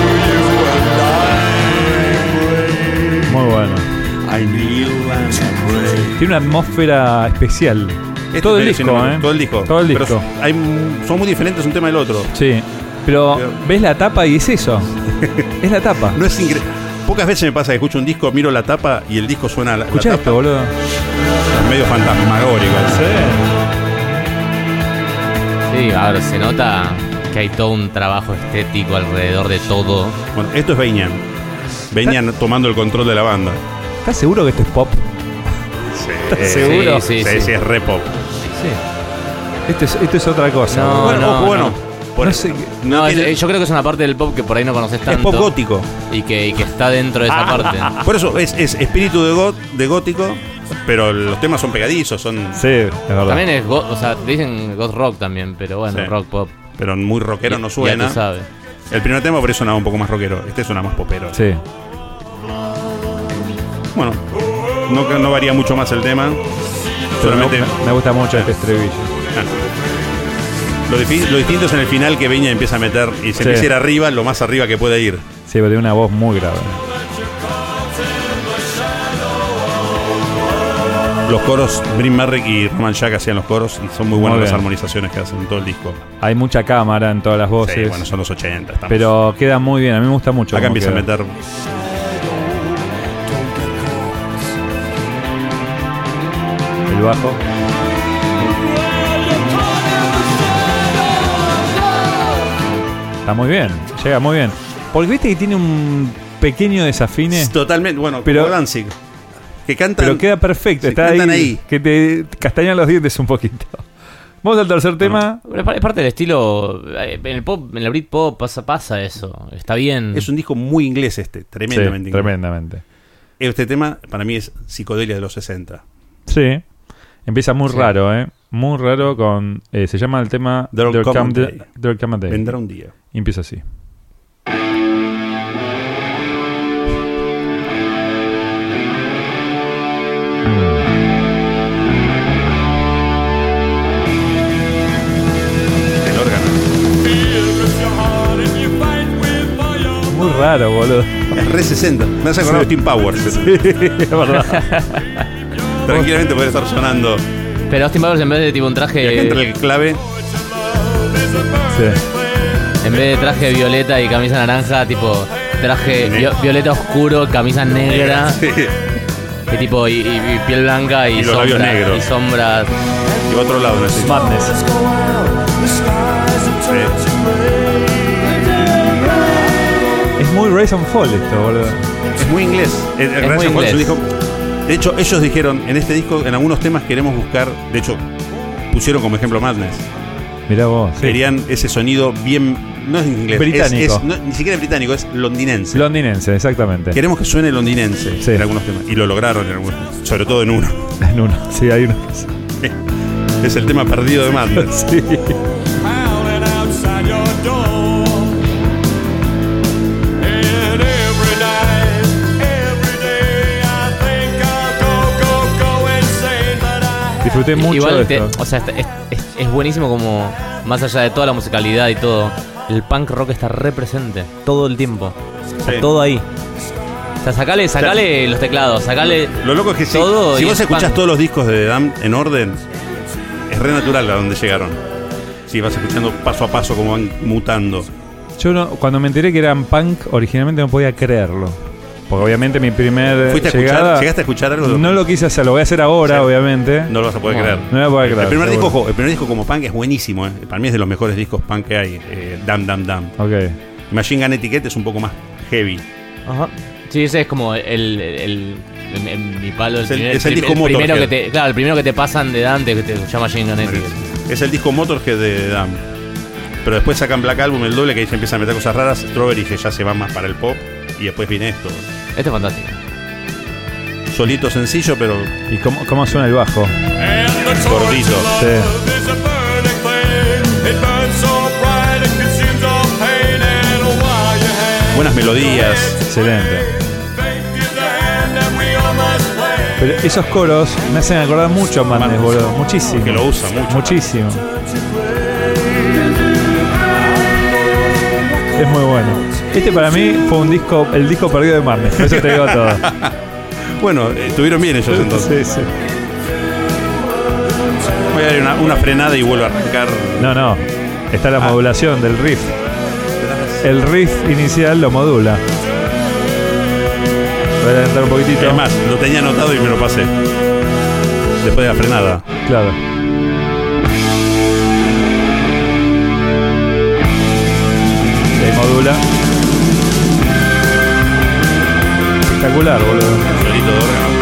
you and I pray. Muy bueno. I kneel and pray. Tiene una atmósfera especial. Este todo el es disco, medio ¿eh? Todo el disco. Todo el Pero disco. hay, son muy diferentes un tema del otro. Sí. Pero Pero- ves la tapa y es eso. Es la tapa. No es increíble. Pocas veces me pasa que escucho un disco, miro la tapa y el disco suena a la, la Escucha tapa. esto, boludo. Es medio fantasmagórico. Sí. Sí, ahora se nota que hay todo un trabajo estético alrededor de todo. Bueno, esto es Beñan. Beñan tomando el control de la banda. ¿Estás seguro que esto es pop? Sí, ¿Estás seguro? Sí, sí, sí, sí. sí, es re pop. Sí. Esto es, esto es otra cosa. No, bueno, no, ojo, bueno. no. Por No eso- sé qué- No, es- tiene- yo creo que es una parte del pop que por ahí no conoces es tanto. pop gótico. Y que, y que está dentro de esa parte. Por eso es, es espíritu de, got, de gótico, pero los temas son pegadizos, son Sí, es verdad. También es, go- o sea, dicen goth rock también, pero bueno, Sí. rock pop. pero muy rockero Y- no Ya suena. tú sabes. El primer tema por eso sonaba un poco más rockero. Este suena más popero. Sí. Bueno, no, no varía mucho más el tema. Pero me, Solamente me gusta mucho este estribillo. lo, difi- lo distinto es en el final que Beña empieza a meter y se Sí. empieza a ir arriba, lo más arriba que puede ir. Sí, pero tiene una voz muy grave. Los coros, Brin Merrick y Roman Jack hacían los coros y son muy buenas Muy las bien. armonizaciones que hacen en todo el disco. Hay mucha cámara en todas las voces. Sí, bueno, son los ochenta. estamos- Pero queda muy bien. A mí me gusta mucho. acá cómo empieza a queda. meter. El bajo. Está muy bien. Llega muy bien. Porque viste que tiene un pequeño desafine. Totalmente, bueno, Pero- como Danzig. Que cantan. Pero queda perfecto. se Está cantan ahí, ahí. Que te castañan los dientes un poquito. Vamos al tercer tema. Pero es pa- es parte del estilo. eh, En el pop, en el Britpop pasa, pasa eso. Está bien. Es un disco muy inglés este, tremendamente Sí, inglés. tremendamente. Este tema para mí es psicodelia de los sesenta. Sí. Empieza muy Sí. raro, ¿eh? Muy raro con... eh, se llama el tema... There'll There'll Come a the- Day. There'll Come a Day. Vendrá un día. Y empieza así. El órgano. Muy raro, boludo. Es re sesenta. Me hace acordar a Austin Powers. Es verdad. Tranquilamente puede estar sonando. Pero Austin Powers en vez de tipo un Y acá traje. entra el clave. Sí. En vez de traje violeta y camisa naranja, tipo traje Ne- vio- violeta oscuro, camisa negra, Sí. y tipo y, y- y piel blanca y, Y los labios sombras, negros. y sombras. Y otro lado necesito. Madness. Sí. Es muy Rise and Fall esto, boludo. Es muy inglés. El, el Es muy Rise and Fall es un inglés. disco- De hecho, ellos dijeron, en este disco, en algunos temas queremos buscar, de hecho, pusieron como ejemplo Madness. Mirá vos. Sí. Querían ese sonido bien, no es inglés, Británico. es, es- no, ni siquiera es británico, es londinense. Londinense, exactamente. Queremos que suene londinense Sí. en algunos temas. Y lo lograron, en algunos, sobre todo en uno. En uno. Sí, hay uno. Es el tema perdido de Madness. Sí. Howling outside your door. And every night, every day, I think I'll go, go, go insane, but I Disfruté mucho Igual, de te- esto. o sea, es, es- es buenísimo como, más allá de toda la musicalidad y todo, el punk rock está re presente todo el tiempo. Está Sí. todo ahí. O sea, sacale, sacale los teclados, sacale Lo loco es que si, todo si y vos es escuchás punk. todos los discos de The Damned en orden, es re natural a donde llegaron. Si vas escuchando paso a paso cómo van mutando. Yo no, cuando me enteré que eran punk, originalmente no podía creerlo. Porque obviamente mi primer ¿Fuiste a llegada... escuchar? ¿Llegaste a escuchar algo? No lo quise hacer, lo voy a hacer ahora, Sí. obviamente. No lo vas a poder Bueno, creer. No lo voy a El- creer. el, primer disco, seguro. ojo, el primer disco como punk es buenísimo. eh. Para mí es de los mejores discos punk que hay. Eh, Damn, Damn, Damn. Ok. Machine Gun Etiquette es un poco más heavy. Ajá. Sí, ese es como el, el, el- el- el- mi palo, el, Es el- primer, es el prim- disco primero Motorhead. que te, claro, el primero que te pasan de Dante que te llama Machine Gun Etiquette. Es el disco Motorhead de Damn. Pero después sacan Black Album, el doble, que ahí se empiezan a meter cosas raras. Strawberry, que ya se va más para el pop. Y después viene esto. Este es fantástico. Solito, sencillo, pero ¿Y cómo, cómo suena el bajo? And the torch Gordito. of Sí. love is a burning flame. It burns so bright it consumes all pain. And while you have buenas melodías. Excelente. faith is the hand and we all must play. Pero esos coros me hacen acordar mucho a Madness, Madness. boludo. Muchísimo. Que lo usa mucho. Muchísimo. Es muy bueno. Este para mí fue un disco, el disco perdido de Madness. Por eso te digo todo. Bueno, eh, estuvieron bien ellos entonces. Sí, sí. Voy a dar una, una frenada y vuelvo a arrancar. No, no. Está la Ah. modulación del riff. El riff inicial lo modula. Voy a adelantar un poquitito. Es más, lo tenía anotado y me lo pasé. Después de la frenada. Claro. Se modula. Espectacular, boludo. Solito de órgano.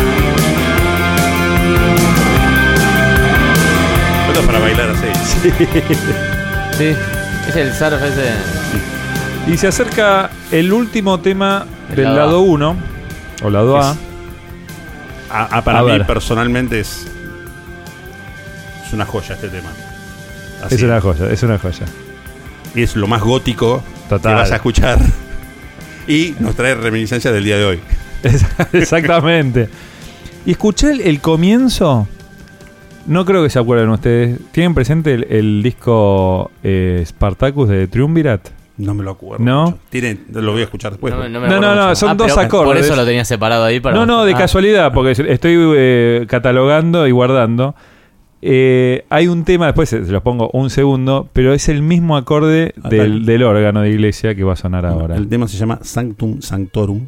Esto es para bailar así. Sí. Sí, es el surf ese. Y se acerca el último tema El del lado lado uno, o lado A. Es- A, a- para A mí ver. personalmente es es una joya este tema. Así. Es una joya, es una joya. Es lo más gótico Total. que vas a escuchar y nos trae reminiscencias del día de hoy. Exactamente. Y escuché el, el comienzo. No creo que se acuerden ustedes. ¿Tienen presente el, el disco eh, Spartacus de Triumvirat? No me lo acuerdo. ¿No? mucho. Tiene, lo voy a escuchar después. No, me- no me No, acuerdo no, no, mucho. son dos pero acordes. Por eso lo tenía separado ahí. Para No, no, de Ah, casualidad, porque estoy eh, catalogando y guardando. Eh, hay un tema, después se los pongo un segundo, pero es el mismo acorde Ah, del, tal. del órgano de iglesia que va a sonar Bueno, ahora. el tema se llama Sanctum Sanctorum.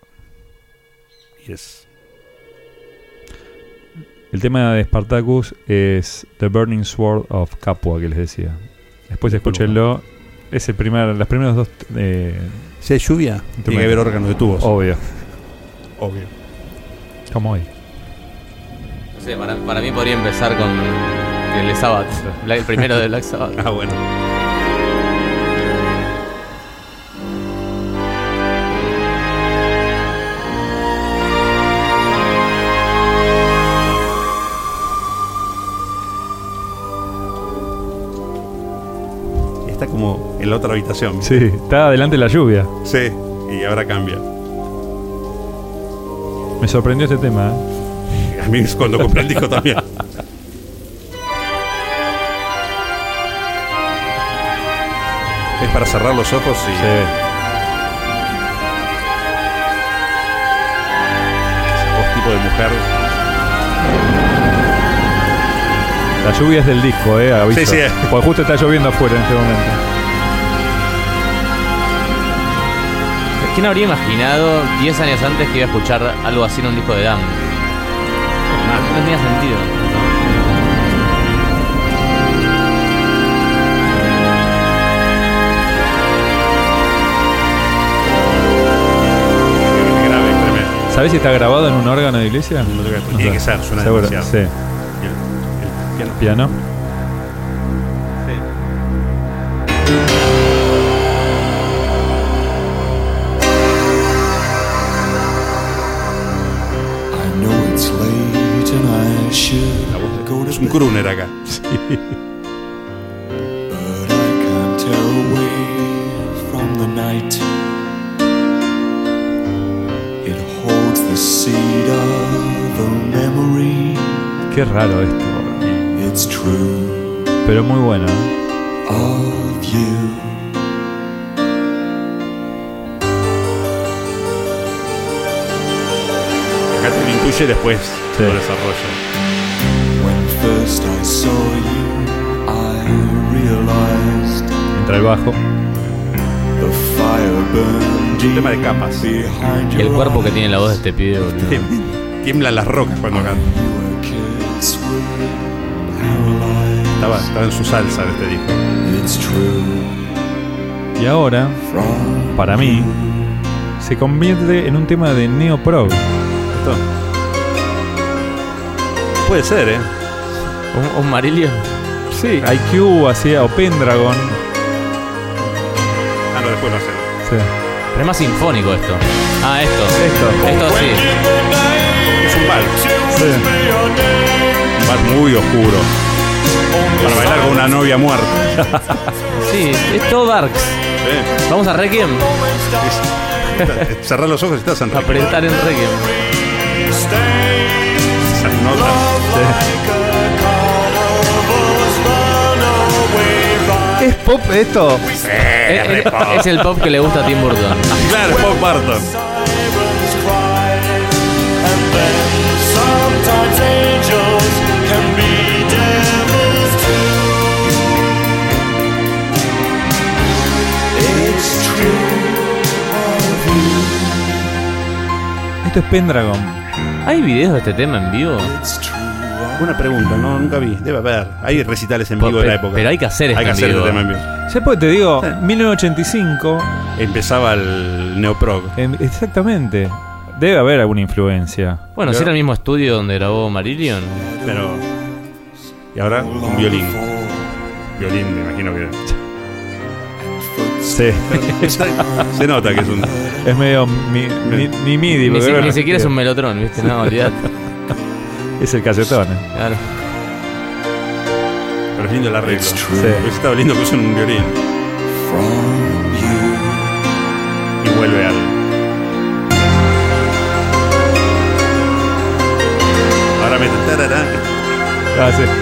Y es El tema de Spartacus es The Burning Sword of Capua, que les decía. Después escúchenlo. Es el primer, las primeras dos. Eh, si hay lluvia, tiene que haber órgano de tubos. obvio. Obvio. Como hoy. No sé, para, para mí podría empezar con el de Sabbath. Black- El primero de Black Sabbath. Ah, bueno. Está como en la otra habitación. Sí, está adelante la lluvia. Sí, y ahora cambia. Me sorprendió este tema, ¿eh? A mí es cuando compré el disco también. Es para cerrar los ojos y Sí. esa voz tipo de mujer. La lluvia es del disco, ¿eh? Aviso. Sí, sí. Porque justo está lloviendo afuera en este momento. ¿Quién habría imaginado diez años antes que iba a escuchar algo así en un disco de Damned? No, no tenía sentido. Grave, tremendo. ¿Sabés si está grabado en un órgano de iglesia? No te voy a- tiene que ser, suena Seguro, demasiado. sí. Y el- el piano. Piano. I know it's late and I should La voz de- go to es un bed, crooner acá. but I can't tear away from the night. It holds the seed of a memory. Qué raro esto. It's true Pero muy bueno, ¿eh? of you. Acá te lo intuye, después Sí. lo desarrolla. When first I saw you, I realized Entra el bajo. the fire burned Un tema de capas. behind Y el your cuerpo que eyes. tiene la voz de este pibe, boludo. Tiemblan las rocas cuando canta. Your kiss would paralyze. Estaba, estaba en su salsa de este disco. It's true Y ahora, from para mí, se convierte en un tema de neoprog. Esto. Puede ser, ¿eh? ¿Un, un Marillion? Sí, I Q hacía, o Pendragon. Ah, no, después lo hacen. Sí. Pero es más sinfónico esto. Ah, esto. Esto. Esto sí. Es un vals. Sí. Un vals muy oscuro. Para bailar con una novia muerta. Sí, es todo darks. ¿Eh? Vamos a Requiem. Cerrar los ojos y estás en Apretar en Requiem. esas notas. ¿Es pop esto? Es, es- es el pop que le gusta a Tim Burton. Claro, Pop Barton. Esto es Pendragon. ¿Hay videos de este tema en vivo? Buena pregunta, no, nunca vi. Debe haber. Hay recitales en vivo Pe- de la época. pero hay que hacer este Hay que en hacer vivo. este tema en vivo. Ya pues te digo, Sí. mil novecientos ochenta y cinco. Empezaba el neoprog. em, exactamente. Debe haber alguna influencia. Bueno, si era el mismo estudio donde grabó Marillion. Pero. Y ahora un violín. Violín, me imagino que. Sí. Se nota que es un. Es medio mi, mi, mi MIDI. Ni, porque si- ahora- ni siquiera es un melotron, ¿viste? No, olvidate. Es el casetón. eh. Claro. Pero es lindo el arreglo. Sí. Hubiese estado lindo que usen un violín. Y vuelve al. Ahora mete. tarará. Ah, sí.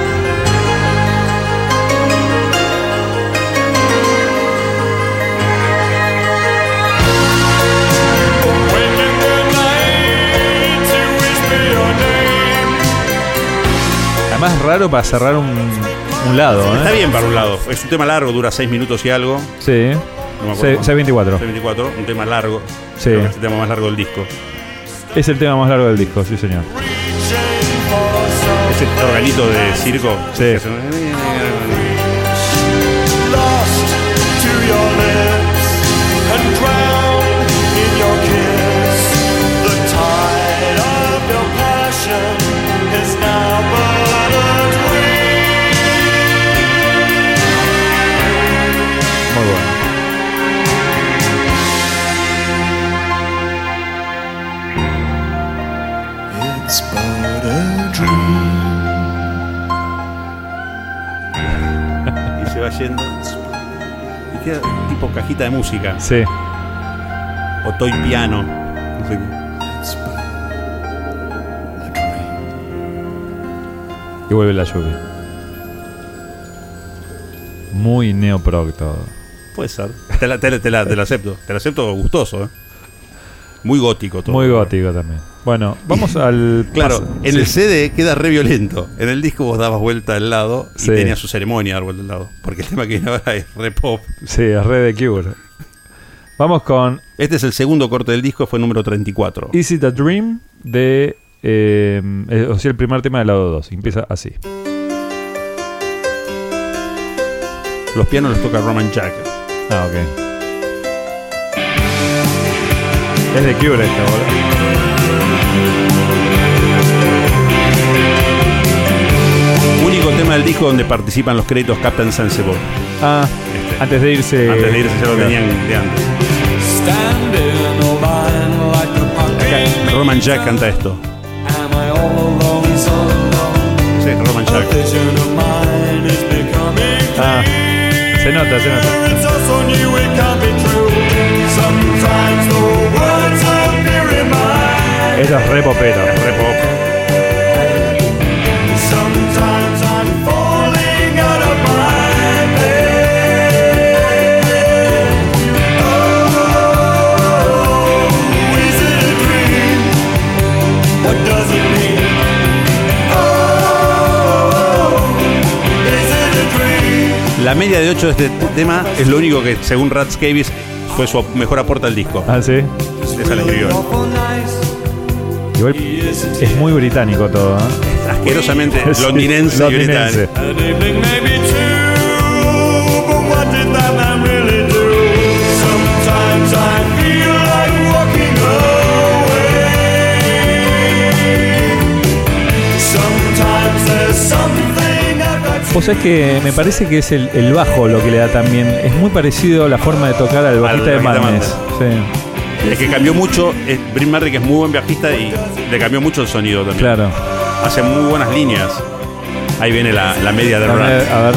Además es raro para cerrar un, un lado, Está ¿eh? bien para un lado. Es un tema largo, dura seis minutos y algo. Sí. No me acuerdo. seis veinticuatro. seis veinticuatro, un tema largo. Sí. Creo que es el tema más largo del disco. Es el tema más largo del disco, sí señor. Ese organito de circo. Sí. Que hace- Lost to your lips and drowned in your kiss. The tide of your passion is now but a dream. Muy bueno. It's but a dream. Y se va yendo. Y queda tipo cajita de música. Sí. O toy piano. No sé qué. It's but a dream. Y vuelve la lluvia. Muy neoprog todo. Puede ser. Te la, te la- te la- te la acepto. Te la acepto gustoso, ¿eh? Muy gótico todo. Muy gótico también. Bueno, vamos al. Claro, paso. en Sí. el C D queda re violento. En el disco vos dabas vuelta al lado y Sí. tenía su ceremonia dar vuelta al lado. Porque el tema que viene ahora es re pop. Sí, es re de Cure. Vamos con Este es el segundo corte del disco, fue número treinta y cuatro. Is It a Dream de. Eh, eh, o sea, el primer tema del lado dos. Empieza así. Los pianos los toca Roman Jack. Ah, ok. Es de Cure esta, boludo. Único tema del disco donde participan los créditos Captain Sensible. Ah, Este. antes de irse. Antes de irse ya lo tenían de antes. Standing line like a puppy. Roman Jack canta esto. Am I all alone, so alone? Sí, Roman A Jack. vision of mine is becoming Ah, se nota, se nota. clear. It's all so new it can't be true. Sometimes the words appear in my Esto es re popero. Es re pop. Sometimes I'm falling out of my bed. Oh, is it a dream? What does it mean? Oh, is it a dream? La media de ocho de este tema es lo único que, según Rat Scabies, fue su mejor aporte al disco. Ah, sí. Esa la escribió. Awful nice. Igual es muy británico todo, ¿eh? Asquerosamente Sí, londinense y londinense. británico. An evening maybe two, but what did that man really do? Sometimes I feel like walking away. Sometimes there's something I've got to O sea, es que me parece que es el, el bajo lo que le da también. Es muy parecido la forma de tocar al bajista de bajista Madness. Sí, Es que cambió mucho. Es Brin Merrick es muy buen bajista y le cambió mucho el sonido también. claro. Hace muy buenas líneas. Ahí viene la, la media de A Rat. ver, a ver.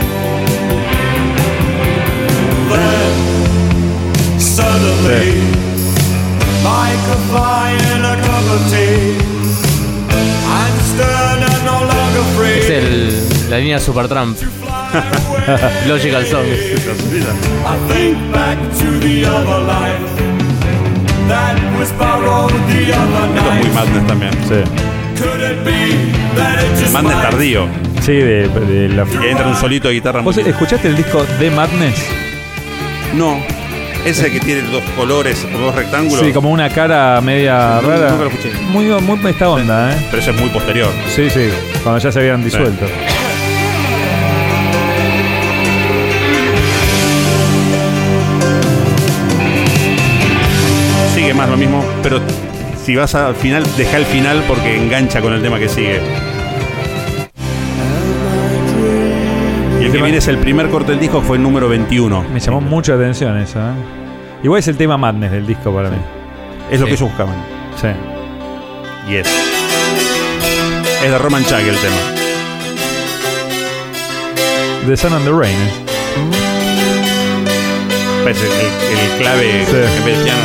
suddenly, like a fly in a cup of tea. I'm stern and no longer free. Es el, la línea Supertramp. Logical Song. I think back to the other life that was borrowed the other Esto es muy night. Madness también. Sí, Could it be that it just Madness might tardío. sí de, de la. Y entra un solito de guitarra. ¿Vos muy- escuchaste el disco de Madness? No. Ese que tiene dos colores, dos rectángulos. Sí, como una cara media Sí, rara. nunca lo escuché. Muy, muy esta onda, ¿eh? Pero eso es muy posterior. Sí, sí, cuando ya se habían disuelto. Sigue más lo mismo, pero si vas al final, deja el final porque engancha con el tema que sigue. Y el que viene es el primer corte del disco, fue el número veintiuno. Me llamó mucho la atención eso, ¿eh? Igual es el tema Madness del disco para mí. Es lo Sí. que ellos buscaban. Sí. Y es. Es de Roman Chuck el tema. The Sun and the Rain. ¿eh? Parece el, el clave Sí. en vez del piano.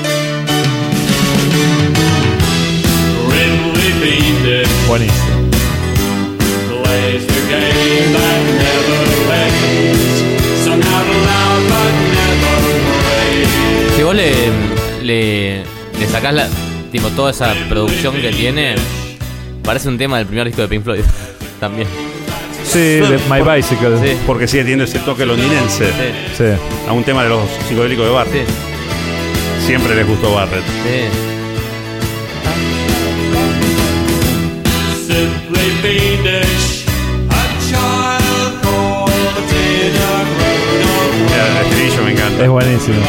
Buenísimo. Si vos le, le, le sacás la, tipo, toda esa producción que tiene, parece un tema del primer disco de Pink Floyd. También. Sí, de My Bicycle. Sí. Porque sigue teniendo ese toque londinense Sí, Sí. a un tema de los psicodélicos de Barrett. sí, Siempre les gustó Barrett. sí. Mira, el estribillo me encanta. Es buenísimo.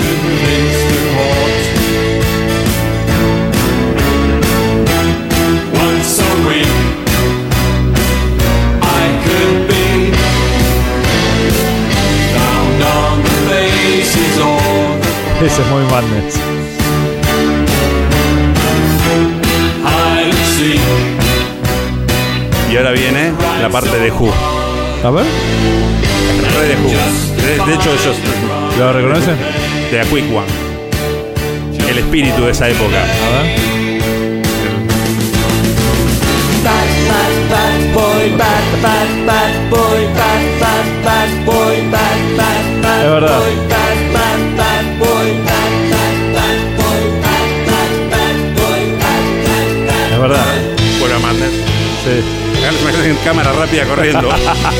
Ese es muy Madness. Y ahora viene la parte de Who. A ver, Re de Who. De, de hecho, ellos. ¿lo reconocen? De A Quick One. El espíritu de esa época. A ver. Es verdad. Es verdad. Fuera Madness. Sí. Acá nos imaginan en cámara rápida corriendo.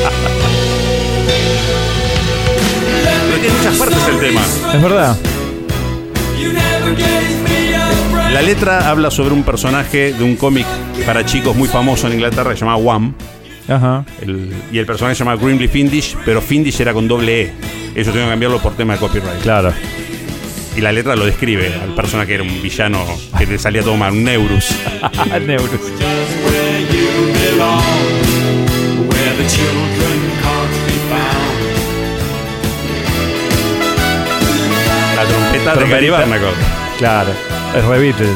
Pero tiene muchas partes el tema. Es verdad. La letra habla sobre un personaje de un cómic para chicos muy famoso en Inglaterra que se llamaba Wham. Ajá. El- y el personaje se llama Grimly Findish, pero Findish era con doble E. Ellos tuvieron que cambiarlo por tema de copyright. Claro. Y la letra lo describe al personaje que era un villano que le salía todo mal, un Neurus. Neurus. La trompeta de Trompeta. Gary Barnacle. Claro. Es re Beatles.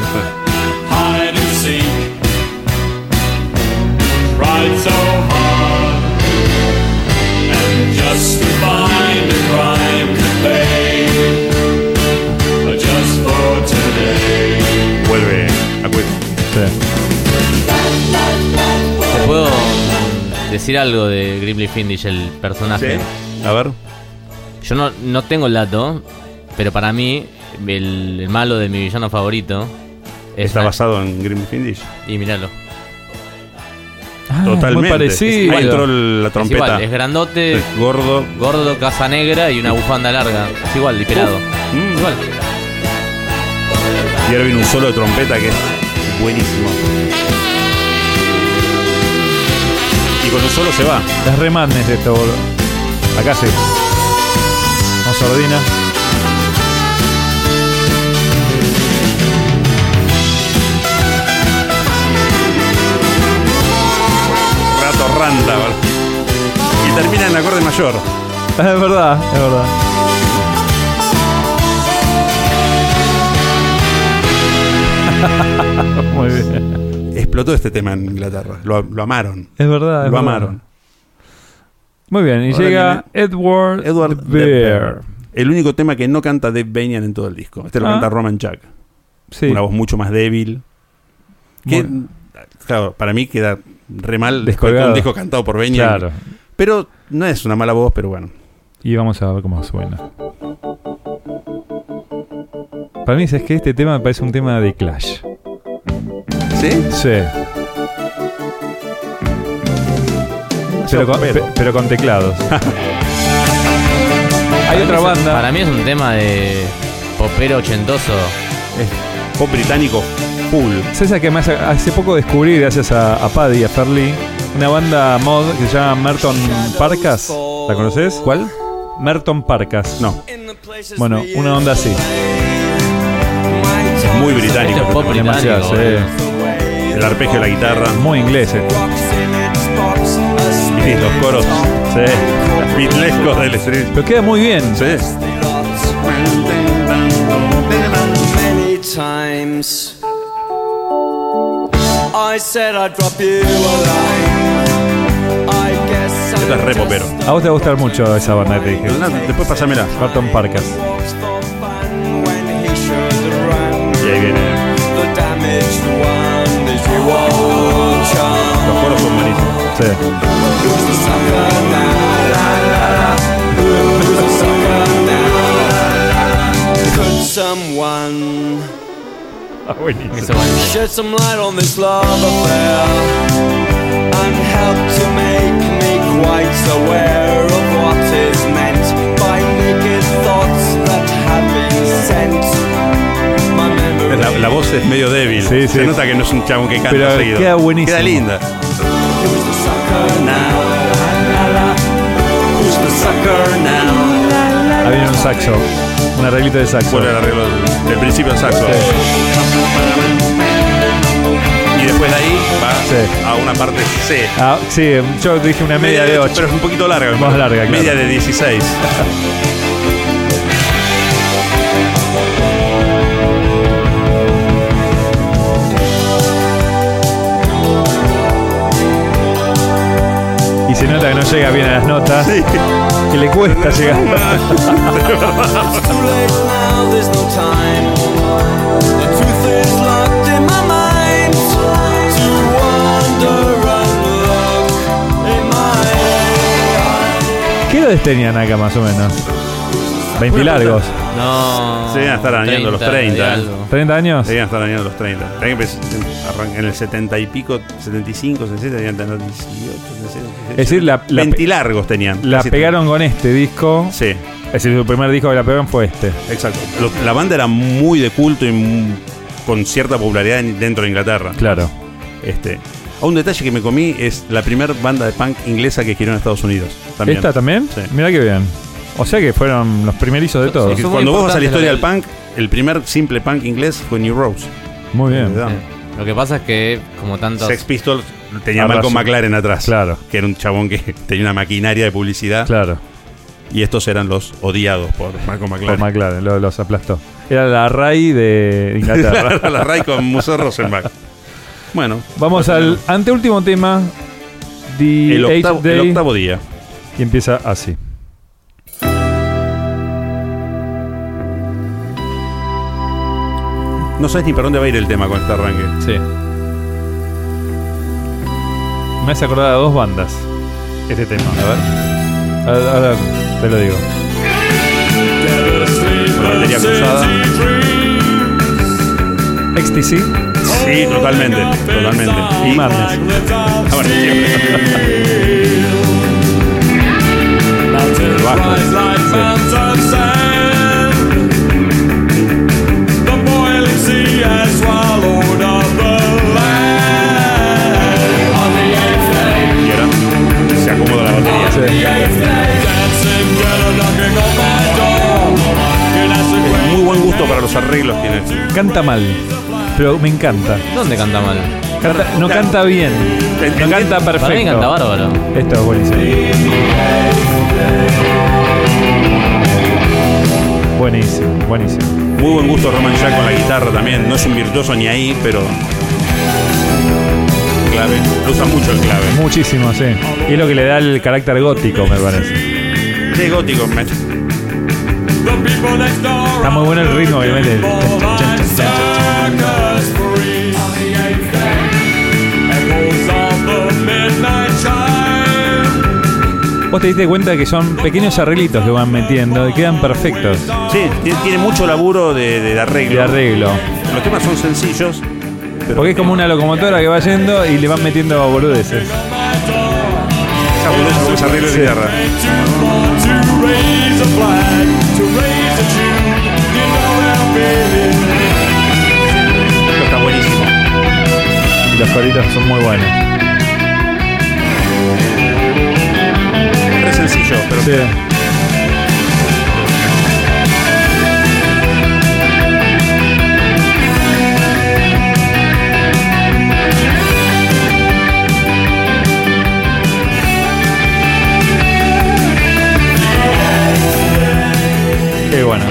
Vuelve a Quick. Sí. ¿Te puedo decir algo de Grimly Findish, el personaje? A ver. Yo no, no tengo el dato, pero para mí, el, el malo de mi villano favorito es Está una- basado en Grimly Findish. Y miralo. Ah, Totalmente. Muy parecido. Ahí entró el- la Es trompeta. igual, es grandote, Es gordo. gordo, casa negra y una bufanda larga. Es igual, disparado. Mm. Igual. Y ahora viene un solo de trompeta que es buenísimo. Y con un solo se va. Es re Madness esto, boludo. Acá sí. Vamos a Ordina. Rato randa. ¿verdad? Y termina en el acorde mayor. Es verdad, es verdad. Muy bien. Explotó este tema en Inglaterra. Lo, lo amaron. Es verdad. es Lo verdad. amaron. Muy bien, y Ahora llega Edward, Edward the Bear. El único tema que no canta Dave Vanian en todo el disco. Este lo Ah. canta Roman Chuck. Sí. Una voz mucho más débil. Que, Bueno. claro, para mí queda re mal después de Descolgado. un disco cantado por Vanian. Claro. Pero no es una mala voz, pero bueno. Y vamos a ver cómo suena. Para mí es que este tema me parece un tema de Clash. ¿Sí? Sí. Pero con, pero- pe- pero con teclados. Hay otra banda. Para mí es un tema de popero ochentoso. Es pop británico full. César, que me hace, hace poco descubrí, gracias a, a Paddy y a Ferli, una banda mod que se llama Merton Parkas. ¿La conoces? ¿Cuál? Merton Parkas. No. Bueno, una onda así. Muy británico. Esto es pop Demasiado, británico. sí. boludo. El arpegio de la guitarra. Muy inglés. eh. Y los coros Sí. beatlescos del estribillo. Pero queda muy bien. Sí. Many times I said I'd drop you a line. I guess I Esto es re popero. A vos te va a gustar mucho esa banda que te dije. Después pásamela. Merton Parkas. walks for fun when he should run. Y ahí viene. The damaged one is you old chum. Los coros son buenísimos. Sí. Who's the sucker now? La, la, la. Who's the sucker now? Could someone Ah, buenísimo. Eso va a ser. shed some light on this love affair and help to make me quite aware of what is meant by naked thoughts that have been sent. My memory La, la voz es medio débil. Sí, sí. Se nota que no es un chabón que canta Pero seguido. queda buenísimo. Queda linda. Who's the sucker now? La, la, la. Who's the sucker now? Ahí viene un saxo. Un arreglito de saxo. Vuelve el arreglo del, del principio del saxo. Y después de ahí va Sí. a una parte C. Ah, sí, yo dije una media de ocho. Pero es un poquito larga. Más larga, claro. Media de dieciséis. Y se nota que no llega bien a las notas. Sí. Que le cuesta llegar. It's too late now, there's no time. The truth is locked in my mind. To wander and look in my eyes. ¿Qué edades tenían acá más o menos? veinte largos. No. Se deben estar arañando los treinta, y eh. algo. ¿treinta años? Debían estar arañando los treinta. Tenían que empezar- arran- En el setenta y pico, setenta y cinco, sesenta, debían tener dieciocho, diecisiete. Es decir, la, la, veinte largos tenían. la Casi pegaron con este disco. Sí, Es decir, su primer disco que la pegaron fue este. exacto. Lo- la banda era muy de culto y mu- con cierta popularidad en- dentro de Inglaterra. Claro. Este, a un detalle que me comí es la primera banda de punk inglesa que giró en Estados Unidos. También. ¿Esta también? Sí. Mira qué bien. O sea que fueron los primerizos de todos. Que Son muy cuando vos vas a la historia del importantes punk, el primer simple punk inglés fue New Rose. Muy bien. ¿Verdad? Sí. Lo que pasa es que, como tantos. Sex Pistols tenía a Arrasó. Malcolm McLaren atrás. Claro. Que era un chabón que tenía una maquinaria de publicidad. Claro. Y estos eran los odiados por Malcolm Por McLaren. McLaren, lo- los aplastó. Era la Ray de Inglaterra. Claro, la Ray con Museo Rosenbach. Bueno, Vamos al anteúltimo tema. The el Eighth octavo, Day. el octavo día. Y empieza así. No sabes ni por dónde va a ir el tema con este arranque. Sí. Me hace acordar a dos bandas. Este tema. A ver. Ahora, ahora te lo digo. La batería cruzada. X T C Sí, totalmente. Totalmente. y Madness. Ah, bueno, siempre. El bajo. Y ahora se acomoda la batería. Muy buen gusto para los arreglos tiene. Canta mal, pero me encanta. ¿Dónde canta mal? Canta- no canta bien, no canta perfecto. Para mí canta bárbaro. Esto es buenísimo. Buenísimo, buenísimo. Muy buen gusto Roman Jack con la guitarra también. No es un virtuoso ni ahí, pero clave. Lo usa mucho el clave. Muchísimo, sí. Y es lo que le da el carácter gótico, me parece. Qué gótico, me- Está muy bueno el ritmo que le mete. Vos te diste cuenta que son pequeños arreglitos que van metiendo y quedan perfectos Sí, tiene, tiene mucho laburo de, de arreglo. de arreglo. Los temas son sencillos, pero Porque es como una locomotora que va yendo y le van metiendo boludeces. fabuloso como ese arreglo de guitarra. To raise a flag, to raise a tune, you know that feeling. Esto está buenísimo. Y los coritos son muy buenos. Es re sencillo, pero Sí. Qué bueno.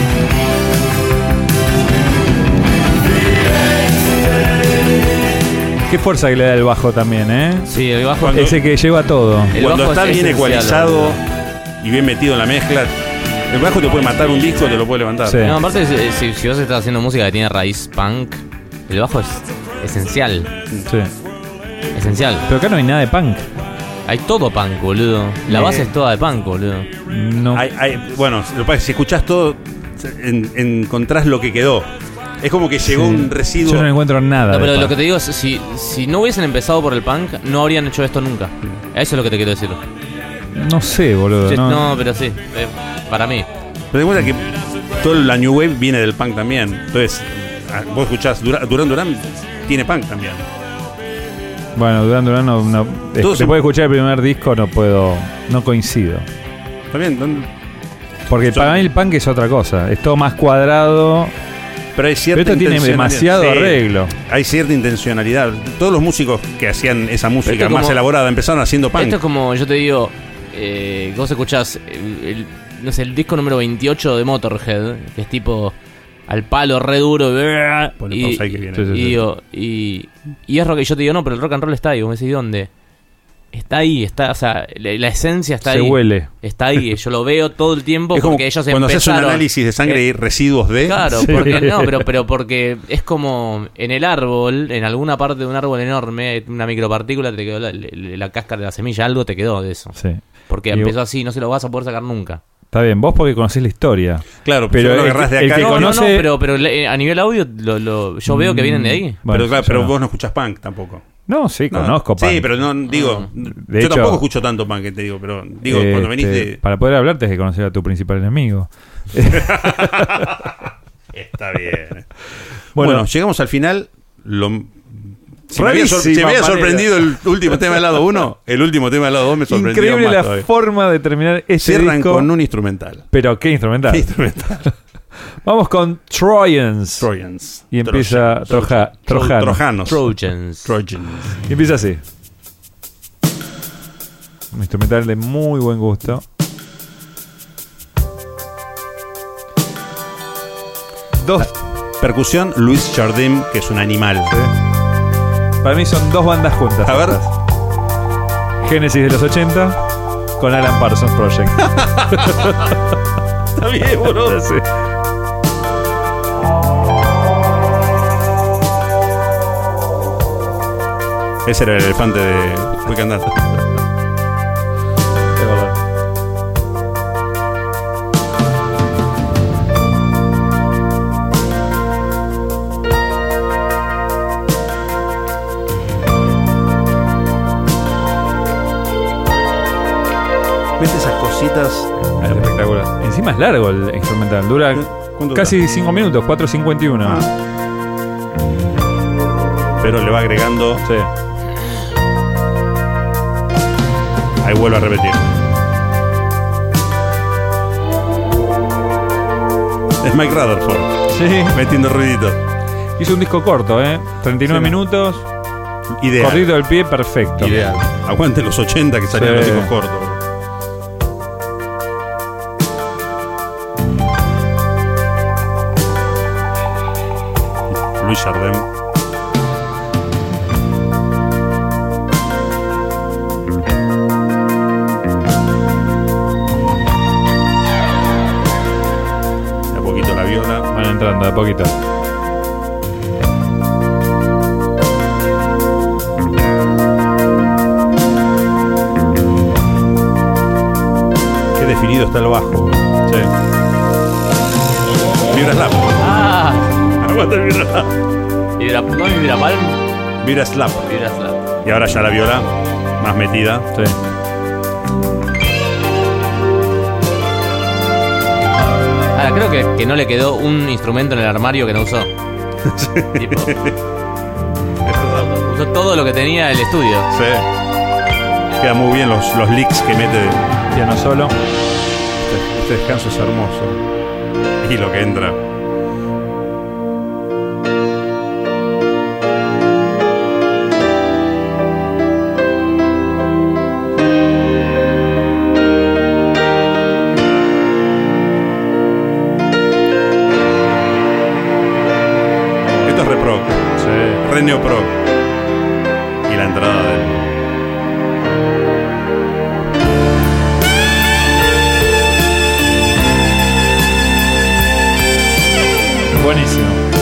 Qué fuerza que le da el bajo también, ¿eh? Sí, el bajo. Cuando- Ese que lleva todo. El cuando bajo está es bien esencial, ecualizado boludo. y bien metido en la mezcla, el bajo te puede matar un disco, te lo puede levantar. Sí. No, aparte, si, si- si vos estás haciendo música que tiene raíz punk, el bajo es esencial. Sí. Esencial. Pero acá no hay nada de punk. Hay todo punk, boludo. La Eh. base es toda de punk, boludo. No. Hay- hay- bueno, lo que pasa es que si escuchás todo, en- encontrás lo que quedó. Es como que llegó Sí. un residuo. Yo no encuentro nada. No, pero de lo punk. que te digo es, si, si no hubiesen empezado por el punk, no habrían hecho esto nunca. Eso es lo que te quiero decir. No sé, boludo. Sí, No. no, pero sí, eh, para mí. Pero ten cuenta que toda la New Wave viene del punk también. Entonces, ah, vos escuchás Dura- Duran Duran, tiene punk también. Bueno, Duran Duran no. no es- Todos después de escuchar el primer disco no puedo. No coincido. También, ¿no? Porque Son- para mí el punk es otra cosa. Es todo más cuadrado. Pero hay cierta Pero esto tiene intencionalidad. demasiado Sí, arreglo. Hay cierta intencionalidad. Todos los músicos que hacían esa música Esto es más como- elaborada empezaron haciendo punk. Esto es como, yo te digo, eh, vos escuchás el, el- no sé, el disco número veintiocho de Motorhead, que es tipo al palo re duro. Ponle Y, pausa ahí que viene. Sí, sí, y, sí. digo, y, y es rock, y yo te digo, no, pero el rock and roll está ahí. Vos me decís, ¿dónde? Está ahí, está, o sea, la, la esencia está Se ahí. huele. Está ahí, yo lo veo todo el tiempo Es como porque ellos cuando haces un empezaron. análisis de sangre Eh, y residuos de. Claro, Sí. porque no, pero, pero porque es como en el árbol, en alguna parte de un árbol enorme, una micropartícula, te quedó la, la- la cáscara de la semilla, algo te quedó de eso. Sí. Porque Y empezó vos- así, no se lo vas a poder sacar nunca. Está bien, vos porque conocés la historia. Claro, Pero pero lo el agarrás de que- el acá. que No, no, no, conoce- no, pero, pero le- a nivel audio lo, lo- yo veo que vienen de ahí. Bueno, pero claro, yo pero no. vos no escuchás punk tampoco. No, sí, No, conozco punk. Sí, pero no digo. De yo hecho- tampoco escucho tanto punk, que te digo, pero digo, Este, cuando venís de. Para poder hablarte es que conocer a tu principal enemigo. Está bien. Bueno. Bueno, llegamos al final. Lo... Si me había, sor- Rarísima si me había manera. sorprendido el último tema del lado uno, el último tema del lado dos me sorprendió Increíble más la todavía. forma de terminar este Cierran disco. con un instrumental. Pero qué instrumental. ¿Qué instrumental? Vamos con Trojans. Trojans. Y empieza Troja, Trojano. Trojanos. Trojans. Trojans. Y empieza así. Un instrumental de muy buen gusto. Dos. Percusión, Luis Jardim, que es un animal. ¿sí? Para mí son dos bandas juntas. A ver. Genesis de los ochenta con Alan Parsons Project. Está bien, boludo. Sí. Ese era el elefante de Quick and Dance. Es verdad. ¿Ves esas cositas? Es espectacular. Encima es largo el instrumental. Dura ¿Cuánto casi cinco minutos, cuatro cincuenta y uno. Ah. Pero le va agregando. Sí. Ahí vuelvo a repetir. Es Mike Rutherford Sí. metiendo ruiditos. Hizo un disco corto, ¿eh? treinta y nueve Sí, no. minutos. Ideal. Corrido del pie, perfecto. Ideal. Aguante los ochenta que salían Sí. los discos cortos. Luis Jardim. De a poquito la viola. Van entrando de a poquito. Qué definido está el bajo. Sí. Vibra Slap. Ah, Aguanta el Vibra Slap. vibra, no es vibra palm, Vibra Slap. vibra slap. Y ahora ya la viola más metida. Sí. Ah, creo que, que no le quedó un instrumento en el armario que no usó. Tipo, usó todo lo que tenía el estudio. Sí. Queda muy bien los, los licks que mete. Piano solo. Este, este descanso es hermoso. Y lo que entra. Esto es reprog. Sí. Re neoprog. Y la entrada del. Buenísimo.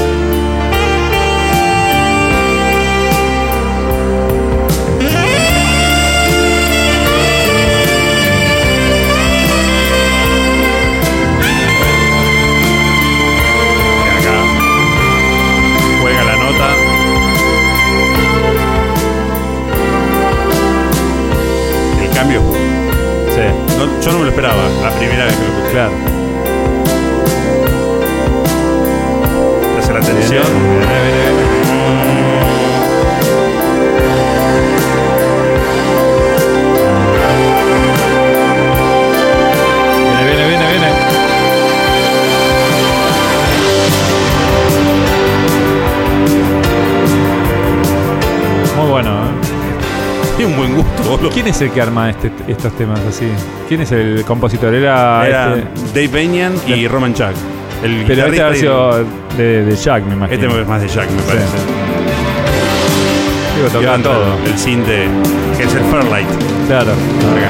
Y acá juega la nota. El cambio. Sí. No, yo no me lo esperaba la primera vez que lo escuché. Claro. Hace la tensión. Viene, viene, viene, viene. Muy bueno, ¿eh? Tiene un buen gusto, boludo. ¿Quién es el que arma este, estos temas así? ¿Quién es el compositor? Era, Era este, Dave Vanian y Roman Chuck. El pero este guitarrista haber y- sido de, de Jack, me imagino. Este es más de Jack, me Sí. parece. Digo, Y tocan entra todo. El synth de, que es el Fairlight. Claro. Acá.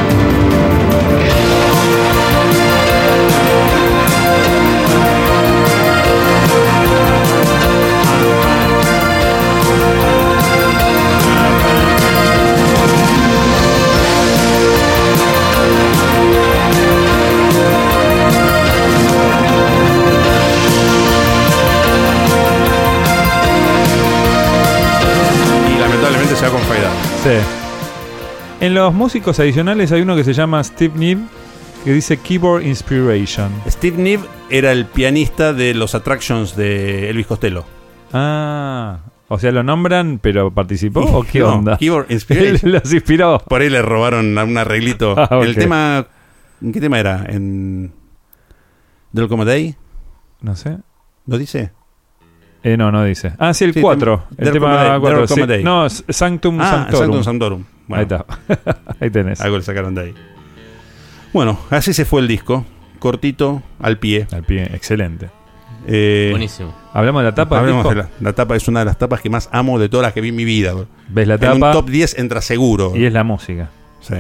Y lamentablemente se va con Fade Out. Sí. En los músicos adicionales hay uno que se llama Steve Neve, que dice Keyboard Inspiration. Steve Neve era el pianista de los Attractions de Elvis Costello. Ah, o sea, lo nombran, pero participó o qué No, onda? Keyboard Él Inspiration. los inspiró. Por ahí le robaron un arreglito. Ah, ok. El tema. ¿En qué tema era? ¿En Del Come Day? No sé. ¿Lo dice? Eh, no, no dice. Ah, sí, el Sí, cuatro. tem- El There tema Come Day, cuatro. There Come Sí. Day. No, es Sanctum Ah, Sanctorum. Sanctum Sanctorum. Bueno, Ahí está. Ahí tenés. algo le sacaron de ahí. Bueno, así se fue el disco. Cortito, al pie. Al pie, excelente. Eh, Buenísimo. Hablamos de la tapa. del hablemos disco? de la, la tapa es una de las tapas que más amo de todas las que vi en mi vida. Bro. Ves la En un tapa top diez entra seguro. y es la música. Sí.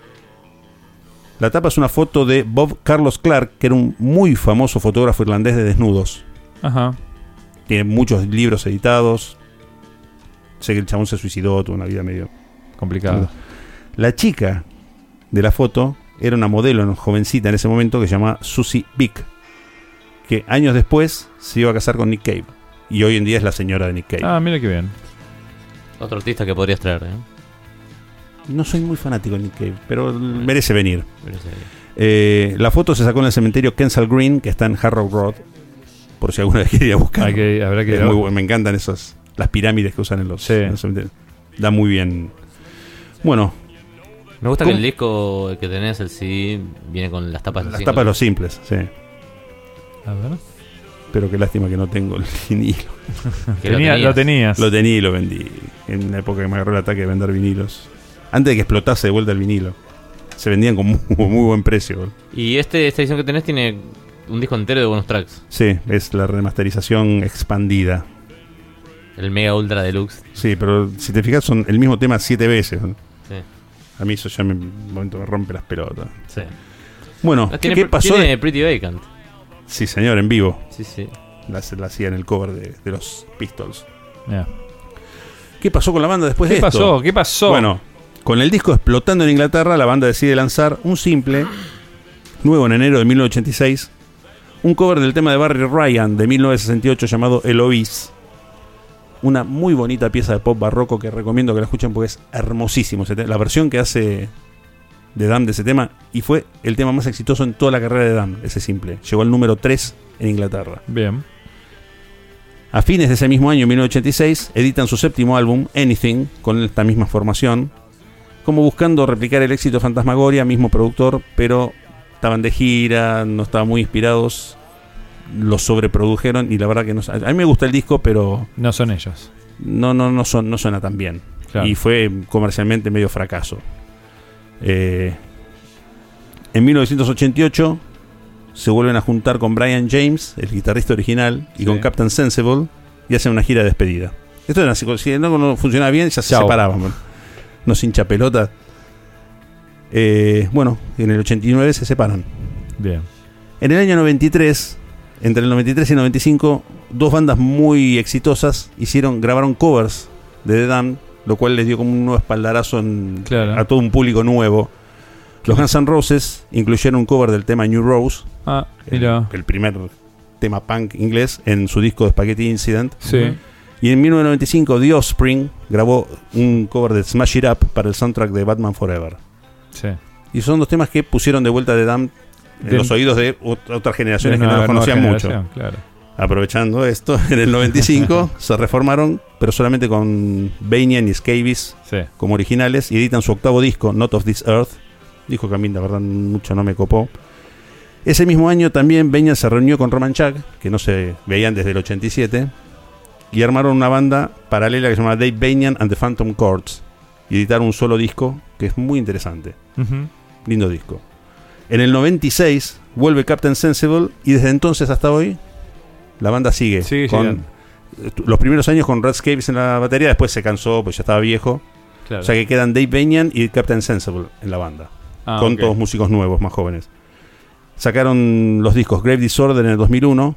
La tapa es una foto de Bob Carlos Clark, que era un muy famoso fotógrafo irlandés de desnudos. Ajá. Tiene muchos libros editados. Sé que el chabón se suicidó, tuvo una vida medio... Complicado. La chica de la foto era una modelo jovencita en ese momento que se llama Susie Bick, que años después se iba a casar con Nick Cave. Y hoy en día es la señora de Nick Cave. Ah, mira qué bien. Otro artista que podrías traer, ¿eh? No soy muy fanático de Nick Cave, pero merece venir. Pero ese- Eh, la foto se sacó en el cementerio Kensal Green, que está en Harrow Road, por si alguna vez quería buscar. Hay que, habrá que Es muy bueno, me encantan esos, las pirámides que usan en los, Sí. en los cementerios. Da muy bien. Bueno, Me gusta ¿Cómo? que el disco que tenés, el C D, viene con las tapas. las así, tapas con- los simples, sí. A ver. Pero qué lástima que no tengo el vinilo. que lo Tenía- tenías. lo tenías. Lo tenía y lo vendí. En la época que me agarró el ataque de vender vinilos. Antes de que explotase de vuelta el vinilo. Se vendían con muy, muy buen precio. Bro. Y este, esta edición que tenés tiene un disco entero de bonus tracks. Sí, es la remasterización expandida. El Mega Ultra Deluxe. Sí, pero si te fijas son el mismo tema siete veces. ¿no? Sí. A mí eso ya me, un momento me rompe las pelotas. Sí. Bueno, Ah, ¿qué, tiene qué pasó? tiene de- Pretty Vacant. Sí, señor, en vivo. Sí, sí. La, la hacía en el cover de, de los Pistols. Ya. ¿Qué pasó con la banda después ¿Qué de esto? pasó? ¿Qué pasó? Bueno, con el disco explotando en Inglaterra, la banda decide lanzar un simple, nuevo en enero de mil novecientos ochenta y seis, un cover del tema de Barry Ryan de mil novecientos sesenta y ocho llamado Eloise. Una muy bonita pieza de pop barroco que recomiendo que la escuchen porque es hermosísimo. La versión que hace de Damned de ese tema, y fue el tema más exitoso en toda la carrera de Damned, ese simple. Llegó al número tres en Inglaterra. Bien. A fines de ese mismo año, mil novecientos ochenta y seis, editan su séptimo álbum, Anything, con esta misma formación, como buscando replicar el éxito de Fantasmagoria, mismo productor, pero estaban de gira, no estaban muy inspirados, lo sobreprodujeron y la verdad que no. A mí me gusta el disco, pero no son ellos. No, no, no, son, no suena tan bien. Claro. Y fue comercialmente medio fracaso. Eh, en mil novecientos ochenta y ocho se vuelven a juntar con Brian James, el guitarrista original, y sí. con Captain Sensible, y hacen una gira de despedida. Esto era así, si no, no funcionaba bien, ya se Chao. separaban. Bueno. Nos hincha pelota. Eh, bueno, en el ochenta y nueve se separan. Bien. En el año noventa y tres, entre el noventa y tres y el noventa y cinco, dos bandas muy exitosas hicieron, grabaron covers de The Damned, lo cual les dio como un nuevo espaldarazo en, claro. a todo un público nuevo. Los Guns N' Roses incluyeron un cover del tema New Rose, ah, el, el primer tema punk inglés, en su disco de Spaghetti Incident. Sí. Y en mil novecientos noventa y cinco The Offspring grabó un cover de Smash It Up para el soundtrack de Batman Forever. Sí. Y son dos temas que pusieron de vuelta de Damned en de, los oídos de otras generaciones que no los conocían mucho. Claro. Aprovechando esto, en el noventa y cinco se reformaron, pero solamente con Banyan y Scabies sí. como originales, y editan su octavo disco, Not of This Earth. Disco que a mí la verdad mucho no me copó. Ese mismo año también Banyan se reunió con Roman Chuck, que no se veían desde el ochenta y siete, y armaron una banda paralela que se llama Dave Banyan and the Phantom Chords, y editaron un solo disco que es muy interesante. Uh-huh. Lindo disco. En el noventa y seis vuelve Captain Sensible, y desde entonces hasta hoy la banda sigue. Sí, con los primeros años con Red Scabies en la batería, después se cansó, pues ya estaba viejo. Claro. O sea que quedan Dave Banyan y Captain Sensible en la banda, ah, con okay. todos músicos nuevos, más jóvenes. Sacaron los discos Grave Disorder en el dos mil uno,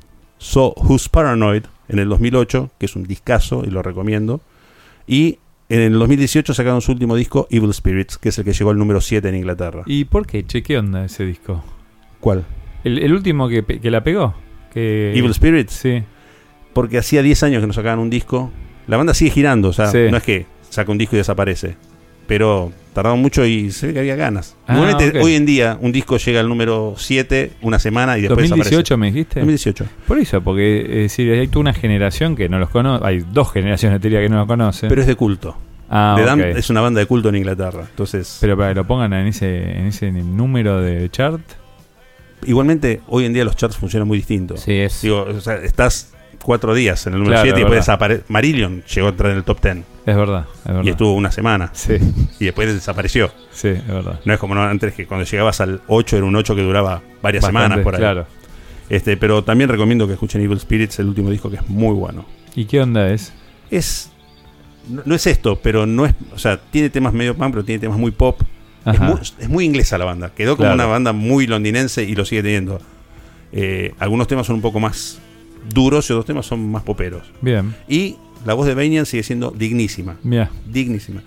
So Who's Paranoid en el dos mil ocho, que es un discazo y lo recomiendo, y en el dos mil dieciocho sacaron su último disco, Evil Spirits, que es el que llegó al número siete en Inglaterra. ¿Y por qué? Che, ¿qué onda ese disco? ¿Cuál? ¿El, el último que, que la pegó? Que... Evil Spirits. Sí. Porque hacía diez años que no sacaban un disco. La banda sigue girando, o sea, sí. no es que saca un disco y desaparece, pero tardaron mucho y se ve que había ganas. Ah, Igualmente, okay. hoy en día un disco llega al número siete una semana y después ¿dos mil dieciocho desaparece. Me dijiste? dos mil dieciocho. Por eso, porque es decir, hay toda una generación que no los conoce, hay dos generaciones de teoría que no los conocen. Pero es de culto. Ah, The okay. Damned es una banda de culto en Inglaterra, entonces. Pero para que lo pongan en ese en ese número de chart. Igualmente, hoy en día los charts funcionan muy distintos. Sí, es. Digo, o sea, estás cuatro días en el número claro, siete y después desaparece. Marillion llegó a entrar en el top diez. Es verdad, es verdad. Y estuvo una semana. Sí. Y después desapareció. Sí, es verdad. No es como no, antes, que cuando llegabas al ocho era un ocho que duraba varias Bastante, semanas por ahí. Claro. Este, pero también recomiendo que escuchen Evil Spirits, el último disco, que es muy bueno. ¿Y qué onda es? Es no, no es esto, pero no es, o sea, tiene temas medio punk, pero tiene temas muy pop. Es muy, es muy inglesa la banda. Quedó como claro. una banda muy londinense y lo sigue teniendo. Eh, algunos temas son un poco más duros y otros temas son más poperos. Bien. Y la voz de Banyan sigue siendo dignísima. Bien. Dignísima.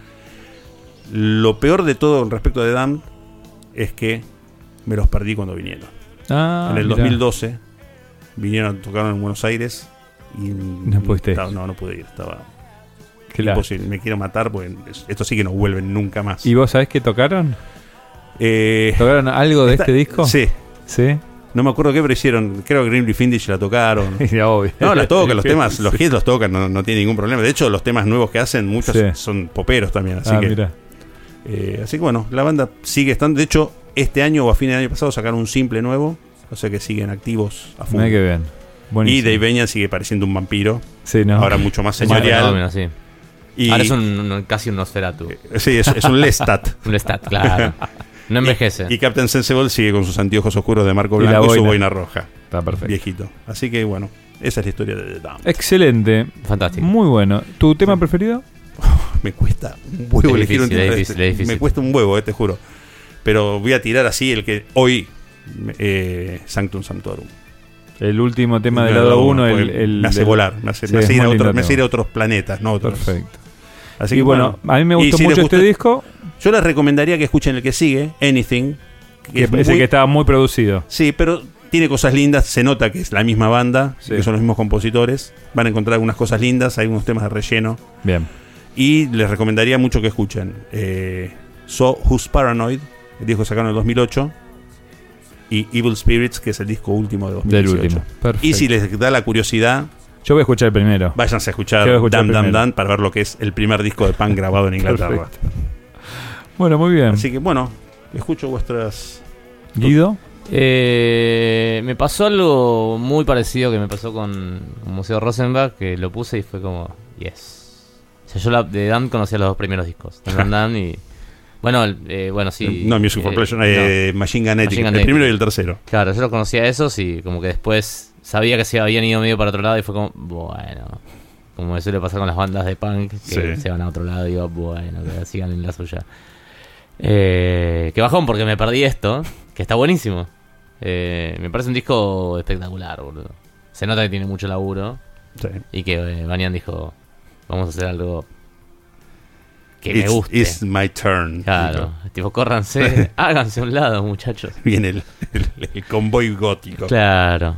Lo peor de todo respecto de Damned es que me los perdí cuando vinieron. Ah, en el mirá. dos mil doce vinieron, tocaron en Buenos Aires y no pudiste. Estaba, no, no pude ir. Estaba claro. imposible. Me quiero matar porque esto sí que no vuelven nunca más. ¿Y vos sabés qué tocaron? Eh, ¿Tocaron algo de esta, este disco? Sí. ¿Sí? No me acuerdo qué, pero hicieron. Creo que Grimly Findich la tocaron. Ya, obvio. No, la tocan, los temas, los hits los tocan, no, no tiene ningún problema. De hecho, los temas nuevos que hacen, muchos sí. son poperos también. Así ah, que. Mira. Eh, así que bueno, la banda sigue estando. De hecho, este año o a fines del año pasado sacaron un simple nuevo. O sea que siguen activos a full. Mira que bien. Buenísimo. Y Dave Banyan sigue pareciendo un vampiro. Sí, ¿no? Ahora mucho más señorial. Más sí. Y ahora es un, un, casi un Nosferatu. Eh, sí, es, es un Lestat. Un Lestat, claro. No envejece. Y, y Captain Sensible sigue con sus anteojos oscuros de marco blanco y, y su boina roja. Está perfecto. Viejito. Así que bueno, esa es la historia de The Damned. Excelente. Fantástico. Muy bueno. ¿Tu tema preferido? Me cuesta un huevo es elegir difícil, un tema. es difícil, es difícil. Me cuesta un huevo, eh, te juro. Pero voy a tirar así el que hoy eh, Sanctum Sanctorum. El último tema del lado uno, el, el me hace del... volar, me hace, sí, me hace ir a otros, lindo me hace ir a otros planetas, no otros. Perfecto. Así y que bueno, bueno, a mí me gustó si mucho gusta, este disco. Yo les recomendaría que escuchen el que sigue, Anything. Que, que es muy, ese que estaba muy producido. Sí, pero tiene cosas lindas, se nota que es la misma banda, sí. que son los mismos compositores. Van a encontrar algunas cosas lindas, hay unos temas de relleno. Bien. Y les recomendaría mucho que escuchen eh, So Who's Paranoid, el disco que sacaron en el dos mil ocho, y Evil Spirits, que es el disco último de dos mil dieciocho. Del último. Perfecto. Y si les da la curiosidad, yo voy a escuchar el primero. váyanse a escuchar, Quiero escuchar Dam Dam primero. Dam para ver lo que es el primer disco de punk grabado en Inglaterra. Perfecto. Bueno, muy bien. Así que bueno, escucho vuestras... Guido. Eh, me pasó algo muy parecido que me pasó con Museo Rosenbach, que lo puse y fue como, yes. O sea, yo la, de Dan conocía los dos primeros discos, Dan Dan Dan y... Bueno, eh, bueno, sí. No, Music for eh, Pleasure, eh, no. Machine Gun Ethic, Machine Gun el primero Ethic. y el tercero. Claro, yo los conocía esos y como que después sabía que se habían ido medio para otro lado y fue como, bueno, como me suele pasar con las bandas de punk que Sí. se van a otro lado y digo, bueno, que sigan en la suya. Eh, que bajón porque me perdí esto, que está buenísimo. Eh, me parece un disco espectacular, boludo. Se nota que tiene mucho laburo Sí. y que eh, Banyan dijo, vamos a hacer algo que It's, me guste. It's my turn. Claro, tipo, córranse, háganse a un lado, muchachos. Viene el, el, el convoy gótico. Claro.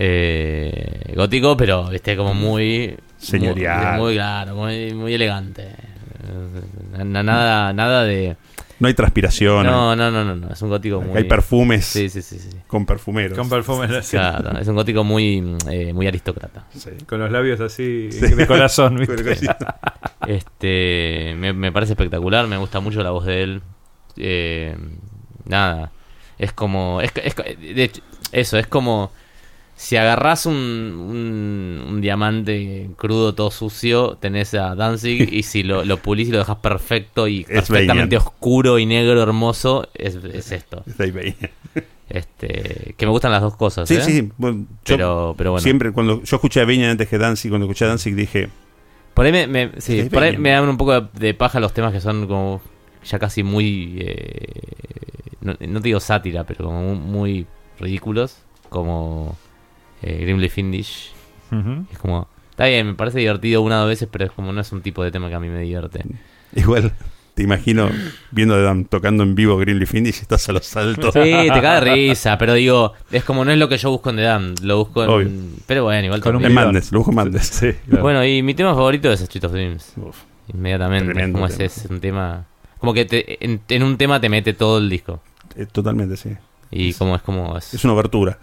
Eh, gótico, pero viste como muy Señorial. Muy, muy claro, muy, muy elegante. Eh, na- Nada, nada de. No hay transpiración. No, no, no, no, no. Es un gótico muy. Hay perfumes Sí, sí, sí, sí. con perfumeros. Con perfume. Claro, es un gótico muy, eh, muy aristócrata. Sí. Con los labios así Sí. de corazón, ¿viste? Pero casi- Este, me, me parece espectacular, me gusta mucho la voz de él. Eh, nada, es como, es, es- de hecho, eso, es como si agarrás un, un, un diamante crudo todo sucio, tenés a Danzig, y si lo, lo pulís y lo dejas perfecto y Es perfectamente Vanian. oscuro y negro hermoso, es, es esto. Está ahí, ahí. Este, que me gustan las dos cosas, Sí, ¿eh? sí, sí. Bueno, yo Pero, pero bueno. siempre cuando yo escuché a Vanian antes que Danzig, cuando escuché a Danzig dije, Por ahí me, me- sí, Es por ahí Vanian. me dan un poco de, de paja los temas que son como ya casi muy, eh, no, no te digo sátira, pero como muy, muy ridículos, como eh, Grimly Findish. Ujú. Es como, está bien, me parece divertido una o dos veces, pero es como no es un tipo de tema que a mí me divierte. igual te imagino viendo a Dan tocando en vivo Grimly Findish y estás a los saltos. Sí, te cae de risa, pero digo, es como no es lo que yo busco en The Damned, lo busco en... Obvio. Pero bueno, igual Con un En también. Madness, lo busco en Madness. Sí, claro. Bueno, y mi tema favorito es Street of Dreams. Uf, Inmediatamente, Tremendo como tema. es, es un tema... Como que te- en, en un tema te mete todo el disco. eh, totalmente, sí. Y como es como... Es, Es una abertura.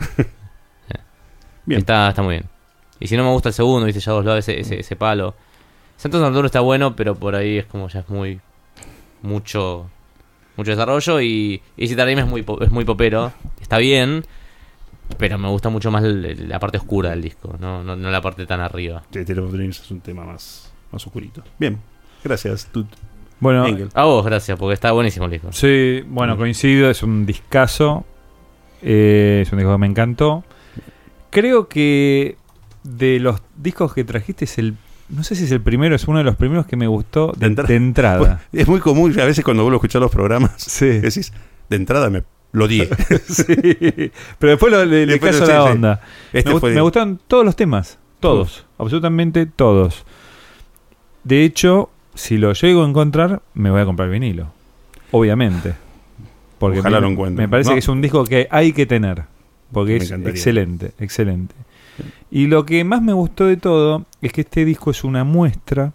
Bien. Está, está muy bien. Y si no me gusta el segundo, viste, ya vos lo ves, ese, ese, ese palo. Santos Nocturno está bueno, pero por ahí es como ya es muy... Mucho... Mucho desarrollo y... Y si Dream es muy, po- es muy popero. Está bien, pero me gusta mucho más el- la parte oscura del disco, no, no, no la parte tan arriba. The Tale of Dreams es un tema más, más oscurito. Bien, gracias, Tut. Bueno, Engel. A vos, gracias, porque está buenísimo el disco. sí, bueno, coincido, es un discazo. Eh, es un disco que me encantó. Creo que de los discos que trajiste es el... No sé si es el primero, es uno de los primeros que me gustó de, De entrada. de entrada. Bueno, es muy común, a veces cuando vuelvo a escuchar los programas, Sí. decís, de entrada me lo di. Sí. Pero después lo- le, le Después, caso sí, la sí. onda. Este me, gust- fue de- me gustaron todos los temas. Todos. Absolutamente todos. De hecho, si lo llego a encontrar, me voy a comprar vinilo. Obviamente. Porque Ojalá me, lo encuentre. me parece No. que es un disco que hay que tener. Porque Me es encantaría. excelente, excelente. Y lo que más me gustó de todo es que este disco es una muestra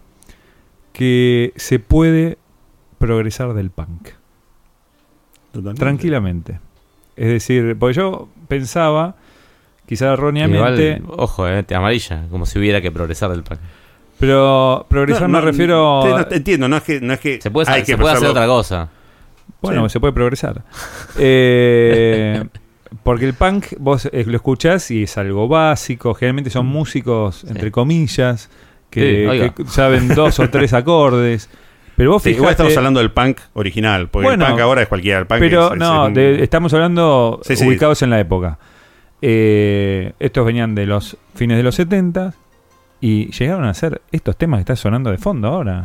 que se puede progresar del punk. Totalmente. Tranquilamente. Es decir, porque yo pensaba, quizá erróneamente, Igual, ojo, eh, te amarilla, como si hubiera que progresar del pack. pero progresar me refiero... te- no, te entiendo, no es que, no es que Se puede, hay se que puede hacer pasarlo- otra cosa. Bueno, Sí. se puede progresar. Eh, porque el punk, vos eh, lo escuchás y es algo básico. Generalmente son músicos, entre Sí. comillas, Sí, que, oiga. que saben dos o tres acordes. Pero vos Sí, igual fijate, estamos hablando del punk original, porque Bueno, el punk ahora es cualquiera. El punk pero es- es no, un- de- estamos hablando Sí, sí. ubicados en la época. Eh, estos venían de los fines de los setenta y llegaron a ser estos temas que están sonando de fondo ahora.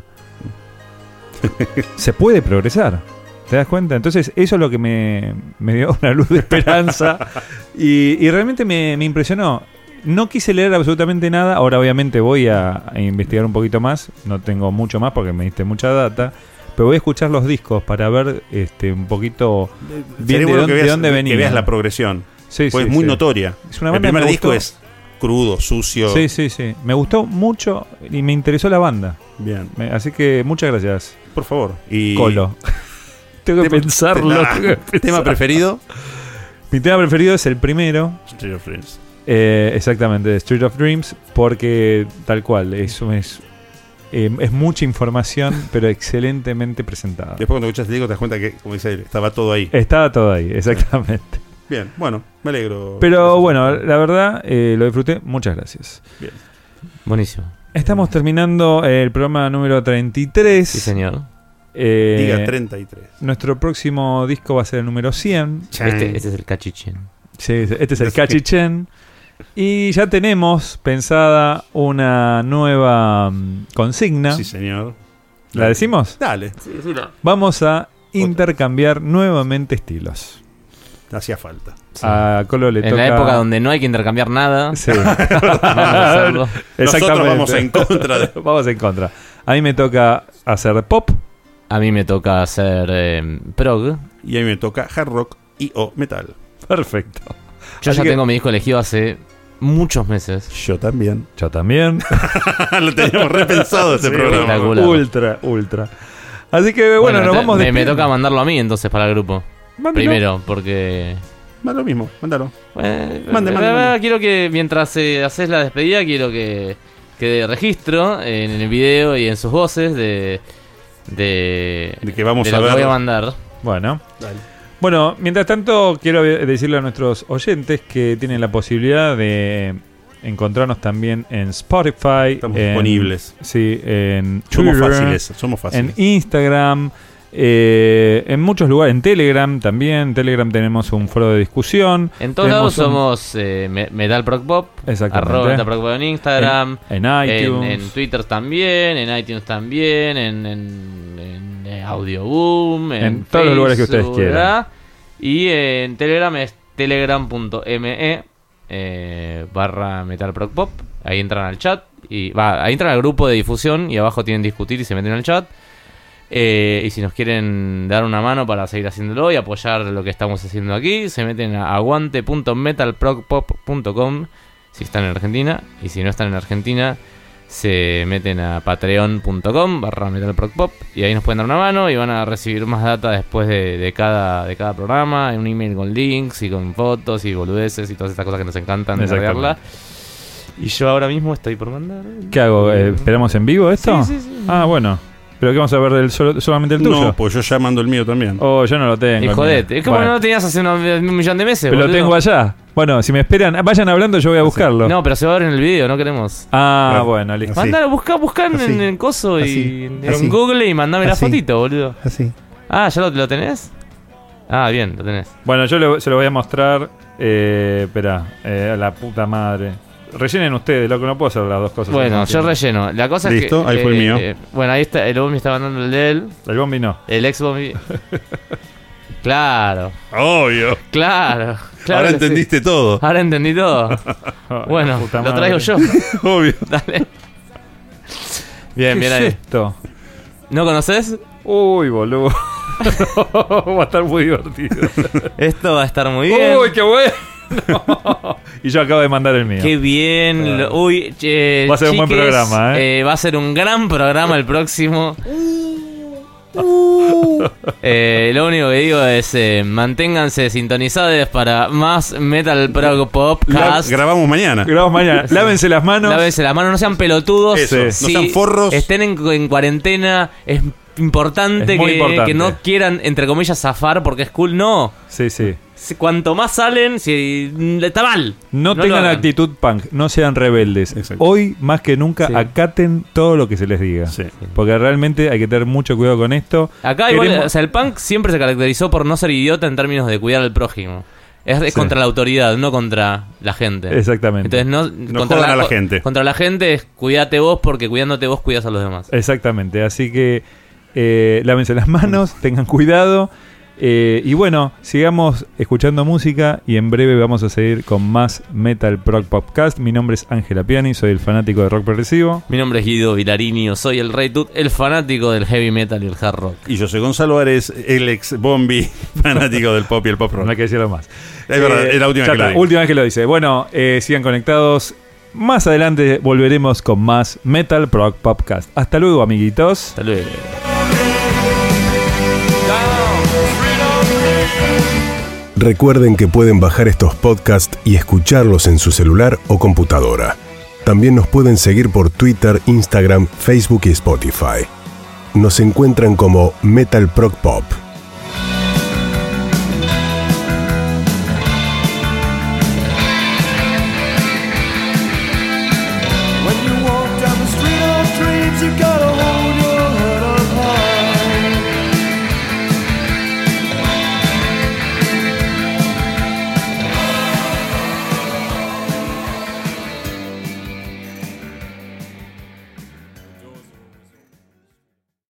Se puede progresar. ¿Te das cuenta? Entonces eso es lo que me, me dio una luz de esperanza y, y realmente me, me impresionó. No quise leer absolutamente nada. Ahora obviamente voy a, a investigar un poquito más. No tengo mucho más porque me diste mucha data. Pero voy a escuchar los discos para ver este un poquito bien Sería de, bueno dónde, que de veas, dónde que venía. veas la progresión. Sí, Pues sí, es muy sí. notoria. Es una El banda que primer me disco gustó. es crudo, sucio. Sí, sí, sí. Me gustó mucho y me interesó la banda. Bien, Me- así que muchas gracias, por favor. Y, Colo. Tengo que Tema- pensarlo. Ah, tengo que pensar. ¿Tema preferido? Mi tema preferido es el primero. Street of Dreams. Eh, exactamente, Street of Dreams, porque tal cual, eso es, eh, es mucha información, pero excelentemente presentada. Después cuando escuchas el disco te das cuenta que, como dice él, estaba todo ahí. Estaba todo ahí, exactamente. Bien, bueno, me alegro. Pero Gracias. bueno, la verdad, eh, lo disfruté. Muchas gracias. Bien. Buenísimo. Estamos terminando el programa número treinta y tres. Sí, señor. Eh, Diga treinta y tres. Nuestro próximo disco va a ser el número cien. Este, este es el cachichen. Sí, este es el Cachichen. Y ya tenemos pensada una nueva mm, consigna. Sí, señor. ¿La decimos? Dale, Vamos a intercambiar nuevamente estilos. hacía falta. A Colo le En toca... la época donde no hay que intercambiar nada, Sí. vamos a hacerlo. Nosotros vamos en contra de... Vamos en contra. A mí me toca hacer pop. A mí me toca hacer eh, prog. Y a mí me toca hard rock y o metal. Perfecto. Yo Así ya que- tengo mi disco elegido hace muchos meses. Yo también. Yo también. Lo teníamos repensado este Sí, programa. espectacular. Ultra, ultra. Así que bueno, nos te- vamos me, de me toca mandarlo a mí entonces para el grupo. Mándalo. Primero, porque... Manda lo mismo, mándalo. Eh, Mande, mande, eh, mande. Quiero que mientras eh, haces la despedida, quiero que quede registro en el video y en sus voces de... De, De que vamos de a lo que ver. voy a mandar. Bueno. Dale. Bueno, mientras tanto, quiero decirle a nuestros oyentes que tienen la posibilidad de encontrarnos también en Spotify. Estamos en- disponibles. Sí, en Somos Twitter, fáciles, somos en fáciles. Instagram, eh, en muchos lugares, en Telegram también. En Telegram tenemos un foro de discusión. En todos Tenemos lados un- somos eh, Me- Metal Proc Pop. Exactamente. Arroba Metal Proc Pop en Instagram. En, en En, iTunes. en Twitter también, en iTunes también, en, en, en, eh, Audioboom, en, En todos los lugares que ustedes Facebook, quieran. ¿verdad? Y en Telegram es telegram.me eh, barra Metal Proc Pop. Ahí entran al chat. Y va, ahí entran al grupo de difusión y abajo tienen discutir y se meten al chat. Eh, y si nos quieren dar una mano para seguir haciéndolo y apoyar lo que estamos haciendo aquí, se meten a aguante punto metal proc pop punto com si están en Argentina. Y si no están en Argentina, se meten a patreon punto com barra metalprocpop y ahí nos pueden dar una mano y van a recibir más data después de, de cada de cada programa, en un email con links y con fotos y boludeces y todas estas cosas que nos encantan de Exactamente. verla. Y yo ahora mismo estoy por mandar. ¿Qué hago? Eh, ¿Esperamos en vivo esto? Sí, sí, sí. Ah, bueno. ¿Pero qué vamos a ver del solo- solamente el tuyo? No, pues yo ya mando el mío también. Oh, yo no lo tengo. Y el jodete, mío. es como Bueno, no lo tenías hace unos- un millón de meses. pero lo boludo. tengo allá. Bueno, si me esperan, vayan hablando, yo voy a buscarlo. No, pero se va a ver en el video, no queremos. Ah, Claro. bueno, listo. Así. Mandalo, busca, busca en, Así. en el coso y Así. en Así. Google y mandame la Así. fotito, boludo. Así. Ah, ¿ya lo, lo tenés? Ah, bien, lo tenés. Bueno, yo le- se lo voy a mostrar. Eh, espera, eh, a la puta madre. Rellenen ustedes, loco, no puedo hacer las dos cosas. al Bueno, mismo yo tiempo. relleno. La cosa Listo, es que. ahí fue el mío. Bueno, ahí está. El Bombi está mandando el de él. El bombi no. El ex Bombi. Claro, Obvio. claro. claro Ahora que sí. entendiste todo. Ahora entendí todo. Ay, Bueno, la puta lo madre. traigo yo. Obvio. Dale. Bien, ¿Qué bien es ahí. esto? ¿No conoces? Uy, boludo. Va a estar muy divertido. Esto va a estar muy bien. Uy, qué bueno. Y yo acabo de mandar el mío. Qué bien. lo- Uy, che, Va a ser un buen chiques, programa, ¿eh? Va a ser un gran programa el próximo. Eh, lo único que digo es eh, manténganse sintonizados para más Metal Pro Podcast. La- grabamos mañana. Grabamos mañana. Lávense las manos. Lávense las manos, no sean pelotudos. Eso, no Si sean forros. Estén en, en cuarentena. Es importante, Es muy que, importante. que no quieran, entre comillas, zafar porque es cool. No. Sí, sí. Si- Cuanto más salen, si está mal. No, lo tengan hagan. actitud punk, no sean rebeldes. Exacto. Hoy, más que nunca, Sí. acaten todo lo que se les diga. Sí. Porque realmente hay que tener mucho cuidado con esto. Acá igual, Queremos- o sea, el punk siempre se caracterizó por no ser idiota en términos de cuidar al prójimo. Es, es Sí. contra la autoridad, no contra la gente. Exactamente. Entonces no, contra jodan a la gente. Contra la gente es cuídate vos porque cuidándote vos cuidas a los demás. Exactamente. Así que eh, lávense las manos, tengan cuidado. eh, y bueno, sigamos escuchando música y en breve vamos a seguir con más Metal Proc Podcast. Mi nombre es Ángela Piani, soy el fanático de rock progresivo. Mi nombre es Guido Vilarinio, soy el Rey Tut, el fanático del heavy metal y el hard rock. Y yo soy Gonzalo Ares, el ex Bombi, fanático del pop y el pop rock. No hay que decirlo más. Es verdad, es la última ya que lo está, digo. última vez que lo dice. Bueno, eh, sigan conectados. Más adelante volveremos con más Metal Proc Podcast. Hasta luego, amiguitos. Hasta luego. Down Recuerden que pueden bajar estos podcasts y escucharlos en su celular o computadora. También nos pueden seguir por Twitter, Instagram, Facebook y Spotify. Nos encuentran como Metal Prog Pop.